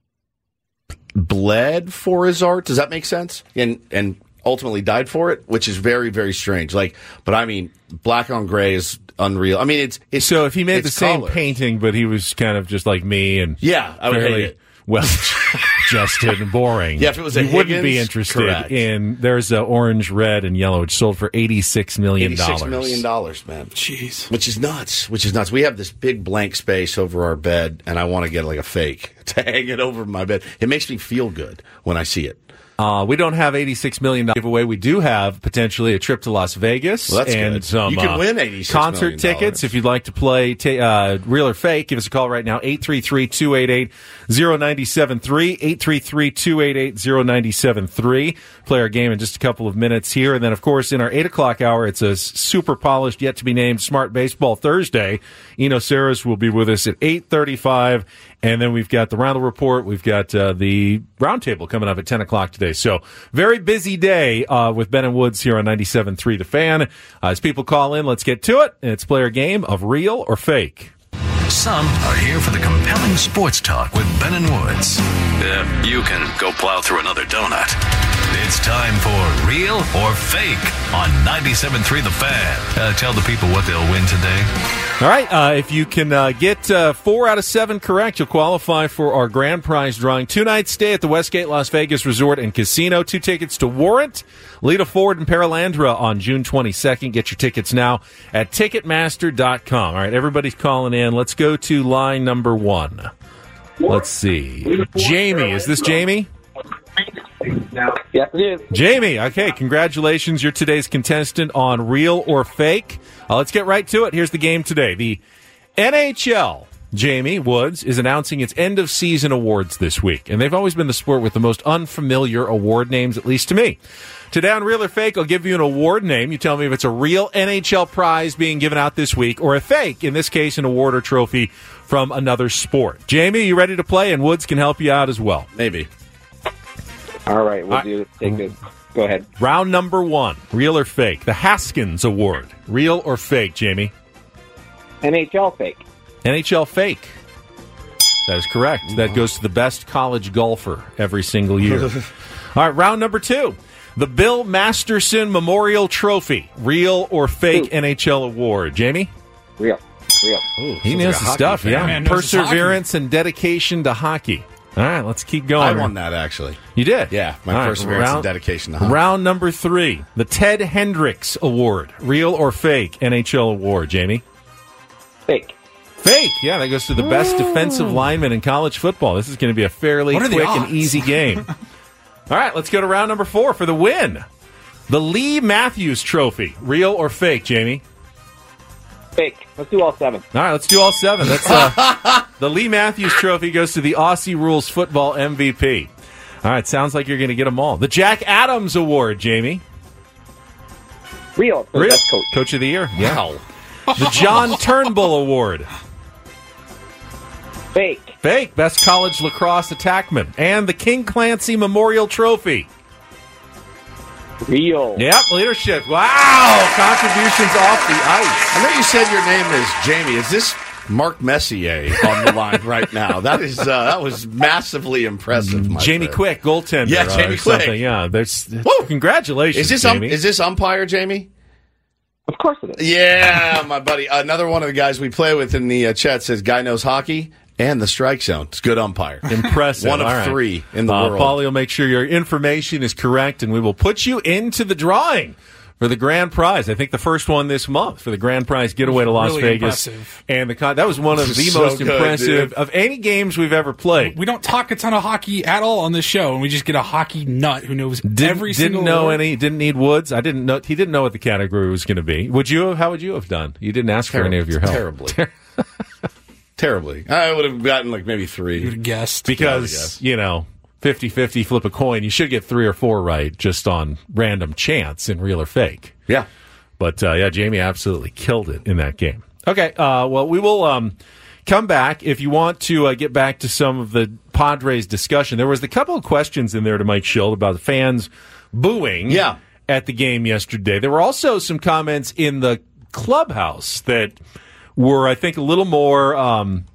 bled for his art. Does that make sense? And and ultimately died for it, which is very, very strange. Like, but I mean, black on gray is unreal. I mean, it's, it's so if he made the same color. painting, but he was kind of just like me and yeah, I would fairly hate it. well adjusted and boring. Yeah, if it was a you wouldn't be Higgins, interested correct. in. There's a orange, red, and yellow, which sold for eighty-six million dollars. eighty-six million dollars, man. Jeez, which is nuts. Which is nuts. We have this big blank space over our bed, and I want to get like a fake to hang it over my bed. It makes me feel good when I see it. Uh, we don't have eighty-six million dollars giveaway. We do have potentially a trip to Las Vegas Well, that's and good. some You can uh, win eighty-six concert million dollars. tickets. If you'd like to play ta- uh, real or fake, give us a call right now, eight three three, two eight eight, zero nine seven three, eight three three, two eight eight, zero nine seven three. Play our game in just a couple of minutes here. And then, of course, in our eight o'clock hour, it's a super polished, yet-to-be-named Smart Baseball Thursday. Eno Saris will be with us at eight thirty-five. And then we've got the Roundel Report. We've got uh, the Roundtable coming up at ten o'clock today. So very busy day uh, with Ben and Woods here on ninety-seven point three The Fan. Uh, as people call in, let's get to it. And it's player game of real or fake. Some are here for the compelling sports talk with Ben and Woods. Yeah, you can go plow through another donut. It's time for Real or Fake on ninety-seven point three The Fan. Uh, tell the people what they'll win today. All right, uh, if you can uh, get uh, four out of seven correct, you'll qualify for our grand prize drawing. Two-night stay at the Westgate Las Vegas Resort and Casino. Two tickets to Warrant, Lita Ford, and Paralandra on June twenty-second. Get your tickets now at Ticketmaster dot com. All right, everybody's calling in. Let's go to line number one. Let's see. Jamie, is this Jamie? Yes, it is. Jamie, okay, congratulations. You're today's contestant on Real or Fake. Uh, let's get right to it. Here's the game today. The N H L, Jamie Woods, is announcing its end-of-season awards this week, and they've always been the sport with the most unfamiliar award names, at least to me. Today on Real or Fake, I'll give you an award name. You tell me if it's a real N H L prize being given out this week or a fake, in this case, an award or trophy from another sport. Jamie, you ready to play? And Woods can help you out as well. Maybe. All right, we'll All do take it. Go ahead. Round number one, real or fake? The Haskins Award. Real or fake, Jamie? N H L fake. N H L fake. That is correct. That goes to the best college golfer every single year. All right, round number two. The Bill Masterson Memorial Trophy. Real or fake Ooh. N H L award? Like Real. Real. Ooh, he knows like the stuff, fan. yeah. Man, perseverance and dedication to hockey. All right, let's keep going. I won that, actually. You did? Yeah, my All perseverance right, round, and dedication to hockey. Round number three, the Ted Hendricks Award. Real or fake N H L award, Jamie? Fake. Fake. Yeah, that goes to the best defensive lineman in college football. This is going to be a fairly quick and easy game. All right, let's go to round number four for the win. The Lee Matthews Trophy. Real or fake, Jamie? Fake. Let's do all seven. All right, let's do all seven. That's uh, the Lee Matthews Trophy goes to the Aussie Rules Football M V P. All right, sounds like you're going to get them all. The Jack Adams Award, Jamie. Real. Real. Best coach. Coach of the year. Yeah. Wow. The John Turnbull Award. Fake. Fake. Best college lacrosse attackman. And the King Clancy Memorial Trophy. Real. Yep, leadership. Wow, contributions off the ice. I know you said your name is Jamie. Is this Mark Messier on the line right now? That is uh, that was massively impressive. My Jamie friend. Quick, goaltender. Yeah, Jamie Quick. Something. Yeah, there's. Woo! Congratulations, is this Jamie. Um, is this umpire, Jamie? Of course it is. Yeah, my buddy. Another one of the guys we play with in the uh, chat says, "Guy knows hockey." And the strike zone. It's good umpire. Impressive. One of right. three in the uh, world. Paulie will make sure your information is correct, and we will put you into the drawing for the grand prize. I think the first one this month for the grand prize getaway to Las really Vegas. Impressive. And the con- that was one of the so most good, impressive dude. of any games we've ever played. We don't talk a ton of hockey at all on this show, and we just get a hockey nut who knows Didn't, every didn't single know word. any. Didn't need Woods. I didn't know. He didn't know what the category was going to be. Would you? How would you have done? You didn't ask Terrible, for any of your help. Terribly. Terribly. I would have gotten like maybe three. You would have guessed. Because, you know, fifty-fifty flip a coin, you should get three or four right just on random chance in real or fake. Yeah. But, uh, yeah, Jamie absolutely killed it in that game. Okay, uh, well, we will um, come back. If you want to uh, get back to some of the Padres discussion, there was a couple of questions in there to Mike Schild about the fans booing yeah. at the game yesterday. There were also some comments in the clubhouse that were, I think, a little more um,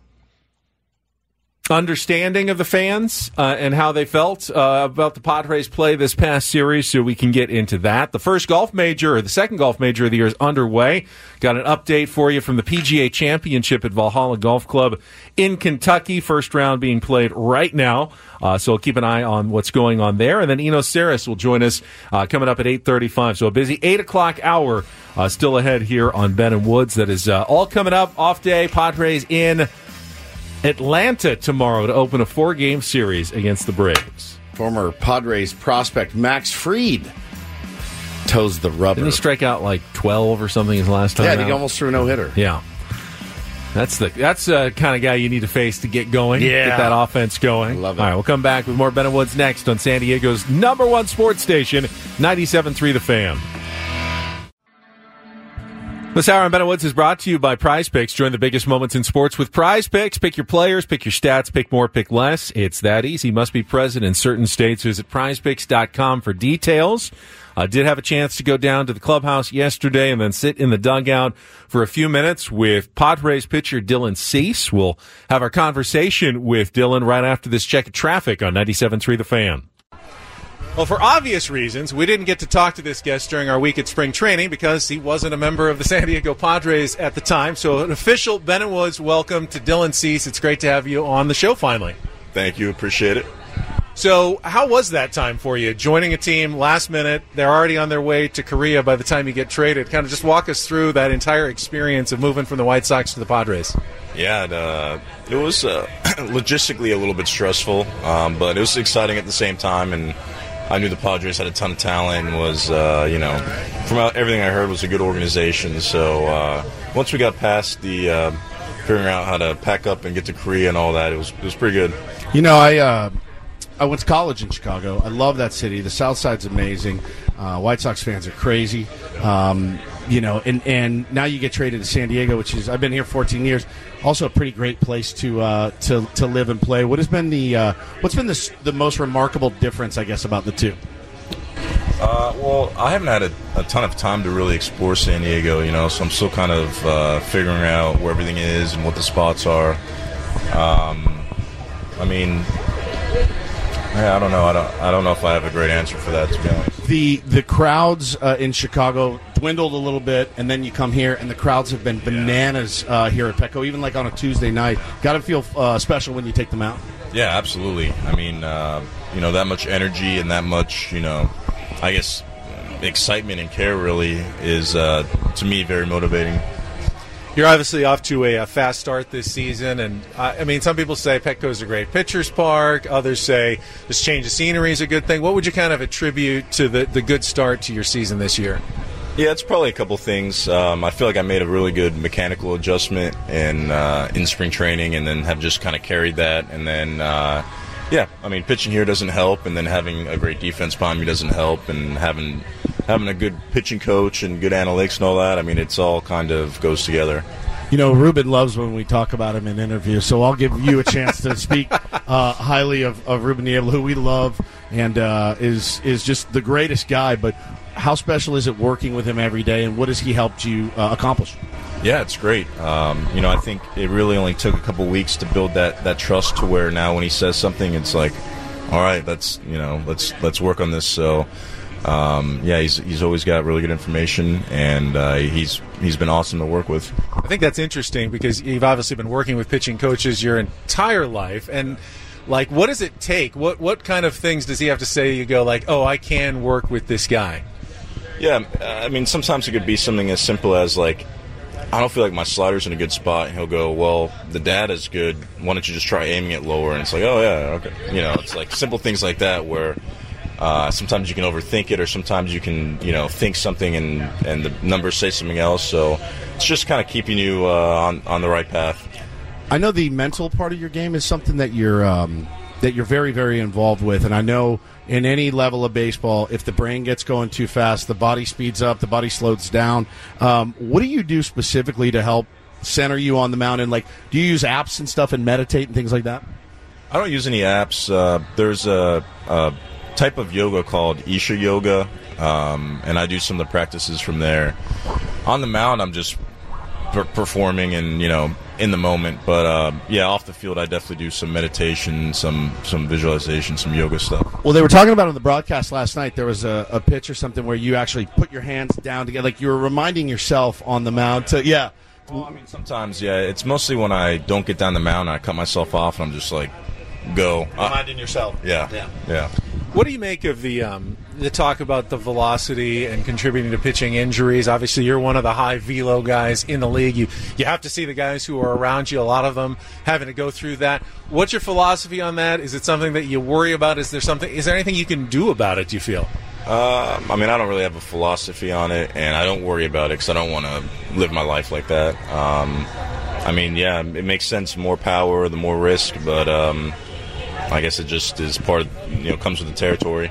understanding of the fans uh, and how they felt uh, about the Padres play this past series, so we can get into that. The first golf major, or the second golf major of the year is underway. Got an update for you from the P G A Championship at Valhalla Golf Club in Kentucky. First round being played right now, uh, so we'll keep an eye on what's going on there. And then Eno Saris will join us uh, coming up at eight thirty-five. So a busy eight o'clock hour uh, still ahead here on Ben and Woods. That is uh, all coming up. Off day, Padres in Atlanta tomorrow to open a four-game series against the Braves. Former Padres prospect Max Fried toes the rubber. Didn't he strike out like twelve or something his last time Yeah, out? he almost threw a no-hitter. Yeah. That's the that's the kind of guy you need to face to get going, Yeah. get that offense going. Love it. All right, we'll come back with more Ben and Woods next on San Diego's number one sports station, ninety-seven point three The Fan. This hour on Ben and Woods is brought to you by Prize Picks. Join the biggest moments in sports with Prize Picks. Pick your players, pick your stats, pick more, pick less. It's that easy. Must be present in certain states. Visit prize picks dot com for details. I uh, did have a chance to go down to the clubhouse yesterday and then sit in the dugout for a few minutes with Padres pitcher Dylan Cease. We'll have our conversation with Dylan right after this check of traffic on ninety-seven point three The Fan. Well, for obvious reasons, we didn't get to talk to this guest during our week at spring training because he wasn't a member of the San Diego Padres at the time. So an official Bennett Woods welcome to Dylan Cease. It's great to have you on the show finally. Thank you. Appreciate it. So how was that time for you, joining a team last minute? They're already on their way to Korea by the time you get traded. Kind of just walk us through that entire experience of moving from the White Sox to the Padres. Yeah, it, uh, it was uh, logistically a little bit stressful, um, but it was exciting at the same time, and I knew the Padres had a ton of talent and was, uh, you know, from everything I heard, was a good organization. So uh, once we got past the uh, figuring out how to pack up and get to Korea and all that, it was it was pretty good. You know, I uh, I went to college in Chicago. I love that city. The South Side's amazing. Uh, White Sox fans are crazy. Um, you know, and, and now you get traded to San Diego, which is, I've been here fourteen years. Also a pretty great place to uh, to to live and play. What has been the uh, what's been the the most remarkable difference, I guess, about the two? Uh, well, I haven't had a, a ton of time to really explore San Diego, you know, so I'm still kind of uh, figuring out where everything is and what the spots are. Um, I mean, yeah, I don't know. I don't. I don't know if I have a great answer for that, to be honest. The the crowds uh, in Chicago dwindled a little bit, and then you come here, and the crowds have been bananas uh, here at Petco, even like on a Tuesday night. Got to feel uh, special when you take them out. Yeah, absolutely. I mean, uh, you know, that much energy and that much, you know, I guess excitement and care really is, uh, to me, very motivating. You're obviously off to a, a fast start this season, and uh, I mean, some people say Petco's a great pitcher's park. Others say this change of scenery is a good thing. What would you kind of attribute to the, the good start to your season this year? Yeah, it's probably a couple things. Um, I feel like I made a really good mechanical adjustment in uh, in spring training, and then have just kind of carried that. And then, uh, yeah, I mean, pitching here doesn't help, and then having a great defense behind me doesn't help, and having having a good pitching coach and good analytics and all that. I mean, it's all kind of goes together. You know, Ruben loves when we talk about him in interviews, so I'll give you a chance to speak uh, highly of, of Ruben Niebla, who we love and uh, is is just the greatest guy. But how special is it working with him every day, and what has he helped you uh, accomplish? Yeah, it's great. Um, you know, I think it really only took a couple weeks to build that, that trust to where now when he says something, it's like, all right, let's you know, let's let's work on this. So. Um, yeah, he's he's always got really good information, and uh, he's he's been awesome to work with. I think that's interesting because you've obviously been working with pitching coaches your entire life, and like, what does it take? What what kind of things does he have to say? You go like, oh, I can work with this guy. Yeah, I mean, sometimes it could be something as simple as like, I don't feel like my slider's in a good spot, and he'll go, well, the data's good. Why don't you just try aiming it lower? And it's like, oh yeah, okay. You know, it's like simple things like that where. Uh, sometimes you can overthink it, or sometimes you can, you know, think something and, and the numbers say something else. So it's just kind of keeping you uh, on on the right path. I know the mental part of your game is something that you're um, that you're very, very involved with, and I know in any level of baseball, if the brain gets going too fast, the body speeds up, the body slows down. Um, what do you do specifically to help center you on the mound? And like, do you use apps and stuff and meditate and things like that? I don't use any apps. Uh, there's a, a type of yoga called Isha Yoga, um, and I do some of the practices from there. On the mound, I'm just per- performing and, you know, in the moment. But, uh, yeah, off the field, I definitely do some meditation, some some visualization, some yoga stuff. Well, they were talking about on the broadcast last night, there was a, a pitch or something where you actually put your hands down together, like you were reminding yourself on the mound to, yeah. Well, I mean, sometimes, yeah, it's mostly when I don't get down the mound and I cut myself off and I'm just like, go. Reminding uh, yourself. Yeah, yeah. yeah. What do you make of the um, the talk about the velocity and contributing to pitching injuries? Obviously, you're one of the high velo guys in the league. You you have to see the guys who are around you, a lot of them having to go through that. What's your philosophy on that? Is it something that you worry about? Is there something? Is there anything you can do about it, do you feel? Uh, I mean, I don't really have a philosophy on it, and I don't worry about it because I don't want to live my life like that. Um, I mean, yeah, it makes sense. More power, the more risk, but um, I guess it just is part of, you know, comes with the territory.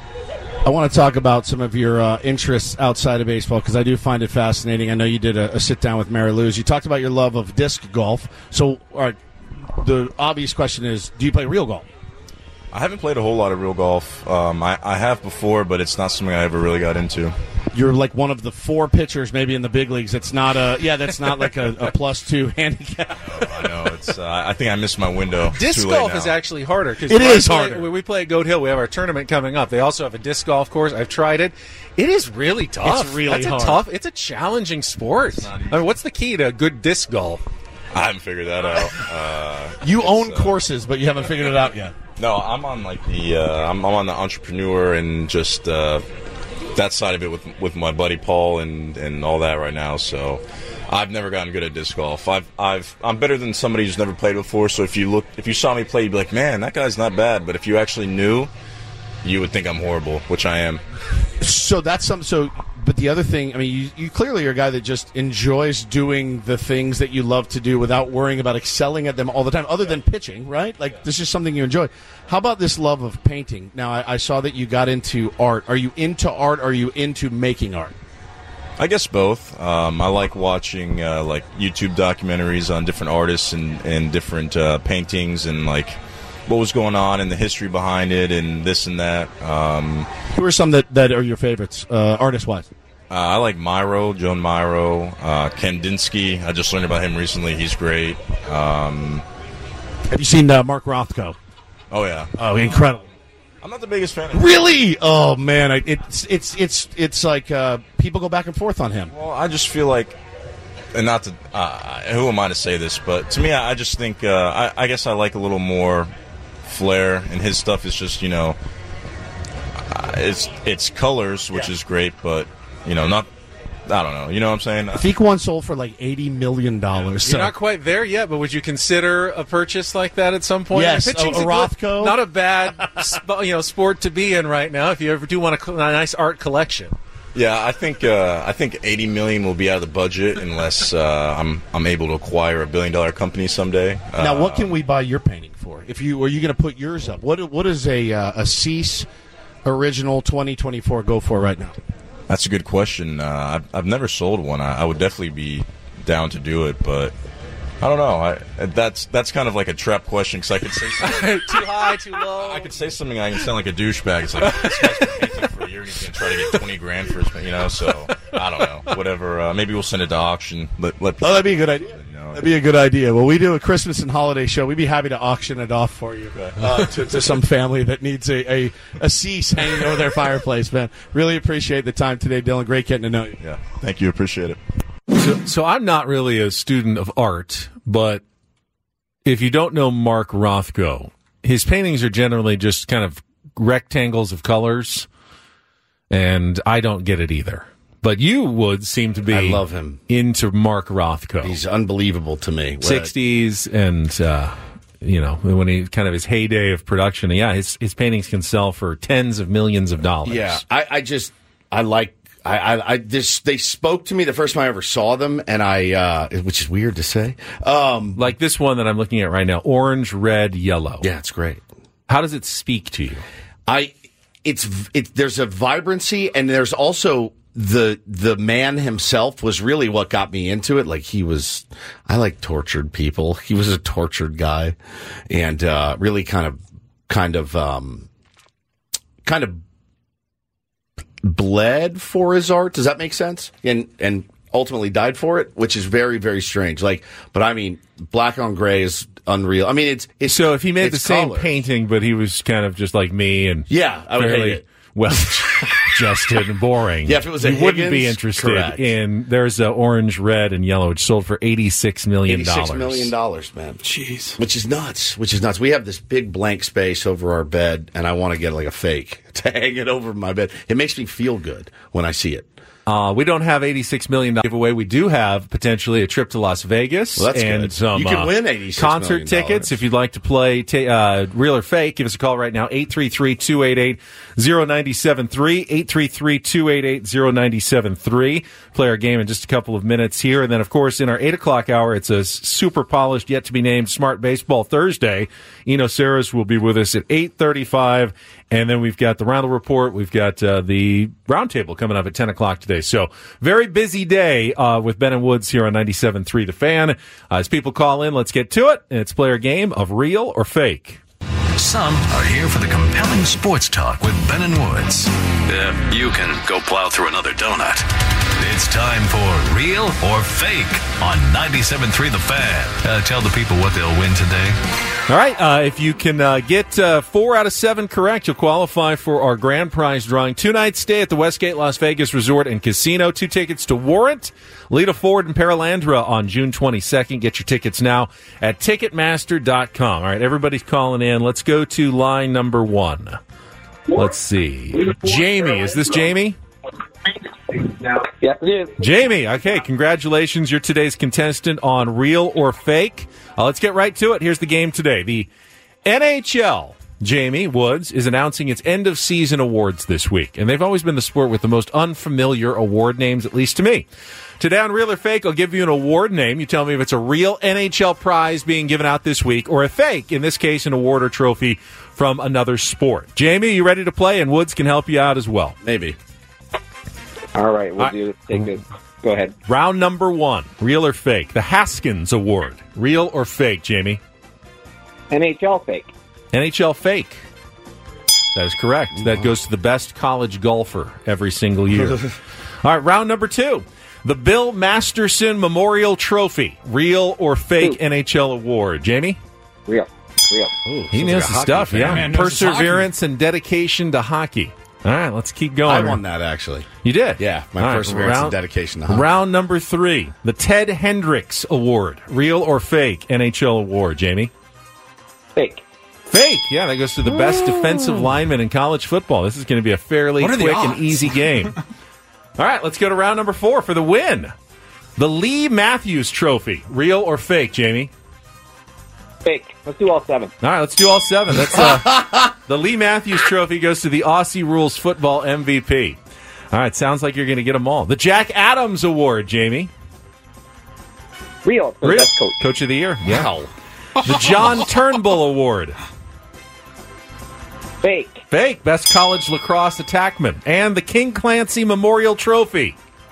I want to talk about some of your uh, interests outside of baseball because I do find it fascinating. I know you did a, a sit-down with Mary Lou's. You talked about your love of disc golf. So all right, the obvious question is, do you play real golf? I haven't played a whole lot of real golf. Um, I, I have before, but it's not something I ever really got into. you're like one of the four pitchers maybe in the big leagues. That's not a yeah. That's not like a, a plus two handicap. Oh, I know. It's. Uh, I think I missed my window. Disc Too late golf now. is actually harder. Cause It is play, harder. When we play at Goat Hill, we have our tournament coming up. They also have a disc golf course. I've tried it. It is really tough. It's really That's hard. a tough. It's a challenging sport. I mean, what's the key to good disc golf? I haven't figured that out. Uh, You it's, own uh, courses, but you haven't figured it out yet. No, I'm on like the. Uh, I'm, I'm on the entrepreneur and just uh, that side of it with with my buddy Paul and, and all that right now. So I've never gotten good at disc golf. I've I've I'm better than somebody who's never played before. So if you look, if you saw me play, you'd be like, man, that guy's not bad. But if you actually knew, you would think I'm horrible, which I am. So that's some. So, but the other thing, I mean, you, you clearly are a guy that just enjoys doing the things that you love to do without worrying about excelling at them all the time, other than pitching, right? Like, this is something you enjoy. How about this love of painting? Now, I, I saw that you got into art. Are you into art? Or are you into making art? I guess both. Um, I like watching uh, like YouTube documentaries on different artists and, and different uh, paintings and like what was going on and the history behind it and this and that. Um, Who are some that, that are your favorites, uh, artist-wise? Uh, I like Myro, Joan Myro, uh, Kandinsky. I just learned about him recently. He's great. Um, Have you seen uh, Mark Rothko? Oh, yeah. Oh, incredible. I'm not the biggest fan of him. Really? Oh, man. I, it's it's it's it's like uh, people go back and forth on him. Well, I just feel like, and not to, uh, who am I to say this, but to me, I, I just think, uh, I, I guess I like a little more flair, and his stuff is just, you know, uh, it's it's colors, which Yeah. is great, but, you know, not, I don't know, you know what I'm saying? Feek one sold for like eighty million dollars. So. You're not quite there yet, but would you consider a purchase like that at some point? Yes, I mean, pitching's a- a good- Rothko. not a bad sp- you know sport to be in right now. If you ever do want a, co- a nice art collection. Yeah, I think uh, I think eighty million will be out of the budget unless uh, I'm I'm able to acquire a billion dollar company someday. Now, Uh, what can we buy your painting for? If you are you going to put yours up? What what is a uh, a Cease original twenty twenty-four go for right now? That's a good question. Uh, I've I've never sold one. I, I would definitely be down to do it, but I don't know. I, that's that's kind of like a trap question because I could say something. Too high, too low. I could say something. I can sound like a douchebag. It's like this guy's been painting for a year and he's gonna try to get twenty grand for his, paint, you know. So I don't know. Whatever. Uh, maybe we'll send it to auction. Let, let Oh, that'd be a good idea. That'd be a good idea. Well, we do a Christmas and holiday show. We'd be happy to auction it off for you uh, to, to some family that needs a, a, a Cease hanging over their fireplace, man. Really appreciate the time today, Dylan. Great getting to know you. Yeah, thank you. Appreciate it. So, so I'm not really a student of art, but if you don't know Mark Rothko, his paintings are generally just kind of rectangles of colors, and I don't get it either. But you would seem to be I love him. into Mark Rothko. He's unbelievable to me. sixties and, uh, you know, when he kind of his heyday of production, yeah, his, his paintings can sell for tens of millions of dollars. Yeah, I, I just, I like, I, I, I this, they spoke to me the first time I ever saw them, and I, uh, which is weird to say. Um, like this one that I'm looking at right now, orange, red, yellow. Yeah, it's great. How does it speak to you? I, it's, it, there's a vibrancy, and there's also, the the man himself was really what got me into it. Like he was, I like tortured people. He was a tortured guy, and uh, really kind of, kind of, um, kind of bled for his art. Does that make sense? And and ultimately died for it, which is very very strange. Like, but I mean, black on gray is unreal. I mean, it's it's so if he made the it's same color. painting, but he was kind of just like me and yeah, I would fairly hate it. well adjusted and boring. Yeah, if it was a you wouldn't be Higgins, interested correct. in. There's a orange, red, and yellow, which sold for eighty-six million dollars. Eighty-six million dollars, man. Jeez, which is nuts. Which is nuts. We have this big blank space over our bed, and I want to get like a fake to hang it over my bed. It makes me feel good when I see it. Uh, we don't have eighty-six million dollars giveaway. We do have potentially a trip to Las Vegas Well, that's and good. some You can uh, win eighty-six concert million dollars. tickets. If you'd like to play ta- uh, real or fake, give us a call right now, eight three three, two eight eight, zero nine seven three, eight three three, two eight eight, zero nine seven three. Play our game in just a couple of minutes here. And then, of course, in our eight o'clock hour, it's a super polished, yet to be named Smart Baseball Thursday. Eno Saris will be with us at eight thirty-five. And then we've got the Roundel Report. We've got uh, the Roundtable coming up at ten o'clock today. So very busy day uh, with Ben and Woods here on ninety-seven point three The Fan. Uh, as people call in, let's get to it. It's player game of real or fake. some are here for the compelling sports talk with Ben and Woods. Yeah, you can go plow through another donut. It's time for Real or Fake on ninety-seven point three The Fan. Uh, tell the people what they'll win today. All right, uh, if you can uh, get uh, four out of seven correct, you'll qualify for our grand prize drawing. Two-night stay at the Westgate Las Vegas Resort and Casino. Two tickets to Warrant, Lita Ford, and Paralandra on June twenty-second. Get your tickets now at Ticketmaster dot com. All right, everybody's calling in. Let's go to line number one. Let's see. Jamie, is this Jamie? Yes, it is. Jamie, okay, congratulations. You're today's contestant on Real or Fake. Uh, let's get right to it. Here's the game today. The N H L, Jamie Woods, is announcing its end-of-season awards this week. And they've always been the sport with the most unfamiliar award names, at least to me. Today on Real or Fake, I'll give you an award name. You tell me if it's a real N H L prize being given out this week or a fake, in this case, an award or trophy from another sport. Jamie, you ready to play? And Woods can help you out as well. Maybe. All right, we'll I, do take this. Go ahead. Round number one, Real or Fake. The Haskins Award. Real or fake, Jamie? N H L fake. N H L fake. That is correct. That goes to the best college golfer every single year. All right, round number two. The Bill Masterson Memorial Trophy. Real or fake Ooh. N H L award. Jamie? Real. Real. Ooh, he knows like the stuff, fan. yeah. Man, perseverance and dedication to hockey. All right, let's keep going. I won that, actually. You did? Yeah, my All perseverance right, round, and dedication to hockey. Round number three, the Ted Hendricks Award. Real or fake N H L award, Jamie? Fake. Fake. Yeah, that goes to the best defensive lineman in college football. This is going to be a fairly quick and easy game. All right, let's go to round number four for the win. The Lee Matthews Trophy. Real or fake, Jamie? Fake. Let's do all seven. All right, let's do all seven. That's uh, the Lee Matthews Trophy goes to the Aussie Rules Football M V P. All right, sounds like you're going to get them all. The Jack Adams Award, Jamie. Real. For Real. Best coach. Coach of the year. Yeah. Wow. The John Turnbull Award. Fake. Fake. Best college lacrosse attackman. And the King Clancy Memorial Trophy.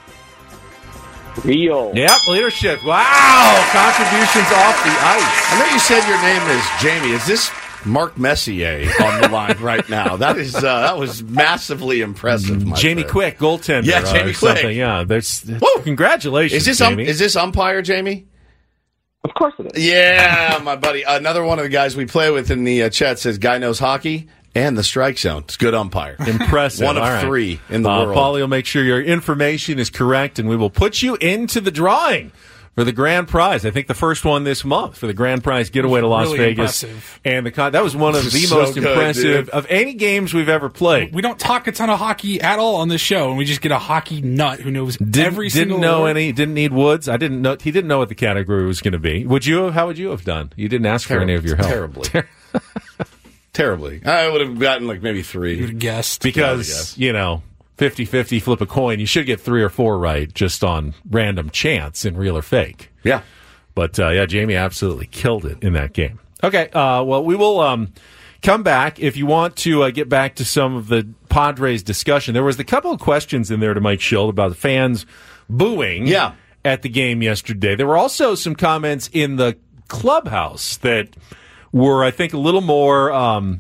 Real. Yep, leadership. Wow, contributions off the ice. I know you said your name is Jamie. Is this Mark Messier on the line right now? That is uh, that was massively impressive. My Jamie friend. Quick, goaltender. Yeah, Jamie uh, Quick. Something. Yeah, there's. Woo! Congratulations, is this Jamie. Um, is this umpire, Jamie? Of course it is. Yeah, my buddy. Another one of the guys we play with in the uh, chat says, "Guy knows hockey." And the strike zone. It's good umpire. Impressive. One of right. three in the uh, world. Paulie will make sure your information is correct, and we will put you into the drawing for the grand prize. I think the first one this month for the grand prize getaway to Las really Vegas. Impressive. And the con- that was one of the so most good, impressive dude. of any games we've ever played. We don't talk a ton of hockey at all on this show, and we just get a hockey nut who knows Didn't, every single didn't know word. any. Didn't need Woods. I didn't know. He didn't know what the category was going to be. Would you? have? How would you have done? You didn't ask Terrible. for any of your help. Terribly. Terribly. I would have gotten like maybe three. You would have guessed. Because, you know, fifty-fifty flip a coin, you should get three or four right just on random chance in real or fake. Yeah. But, uh, yeah, Jamie absolutely killed it in that game. Okay, uh, well, we will um, come back. If you want to uh, get back to some of the Padres discussion, there was a couple of questions in there to Mike Schild about the fans booing yeah. at the game yesterday. There were also some comments in the clubhouse that were, I think, a little more um,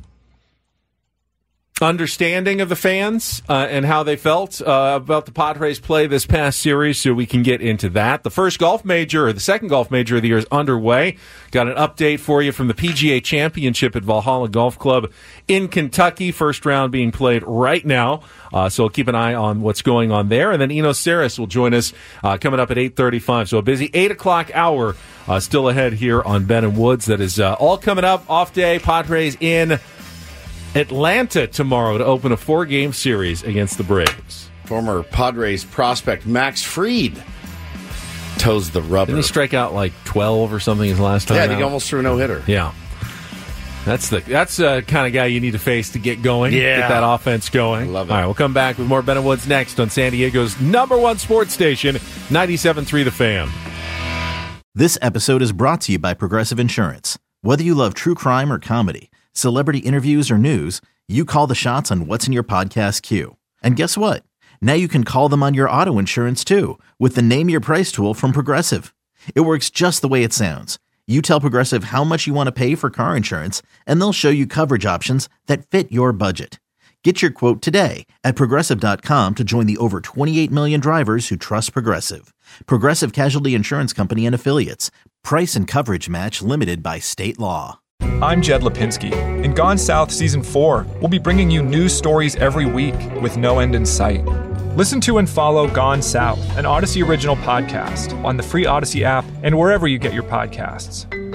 understanding of the fans uh, and how they felt uh, about the Padres' play this past series, so we can get into that. The first golf major, or the second golf major of the year is underway. Got an update for you from the P G A Championship at Valhalla Golf Club in Kentucky. First round being played right now, uh, so we'll keep an eye on what's going on there. And then Eno Saris will join us uh, coming up at eight thirty-five, so a busy eight o'clock hour uh, still ahead here on Ben and Woods. That is uh, all coming up. Off day, Padres in Atlanta tomorrow to open a four-game series against the Braves. Former Padres prospect Max Fried toes the rubber. Didn't he strike out like twelve or something his last time Yeah, out? he almost threw a no-hitter. Yeah. That's the that's the kind of guy you need to face to get going, Yeah. get that offense going. I love it. All right, we'll come back with more Ben and Woods next on San Diego's number one sports station, ninety-seven point three The Fan. This episode is brought to you by Progressive Insurance. Whether you love true crime or comedy, celebrity interviews or news, you call the shots on what's in your podcast queue. And guess what? Now you can call them on your auto insurance too with the Name Your Price tool from Progressive. It works just the way it sounds. You tell Progressive how much you want to pay for car insurance, and they'll show you coverage options that fit your budget. Get your quote today at Progressive dot com to join the over twenty-eight million drivers who trust Progressive. Progressive Casualty Insurance Company and Affiliates. Price and coverage match limited by state law. I'm Jed Lipinski. In Gone South Season four, we'll be bringing you news stories every week with no end in sight. Listen to and follow Gone South, an Odyssey original podcast, on the free Odyssey app and wherever you get your podcasts.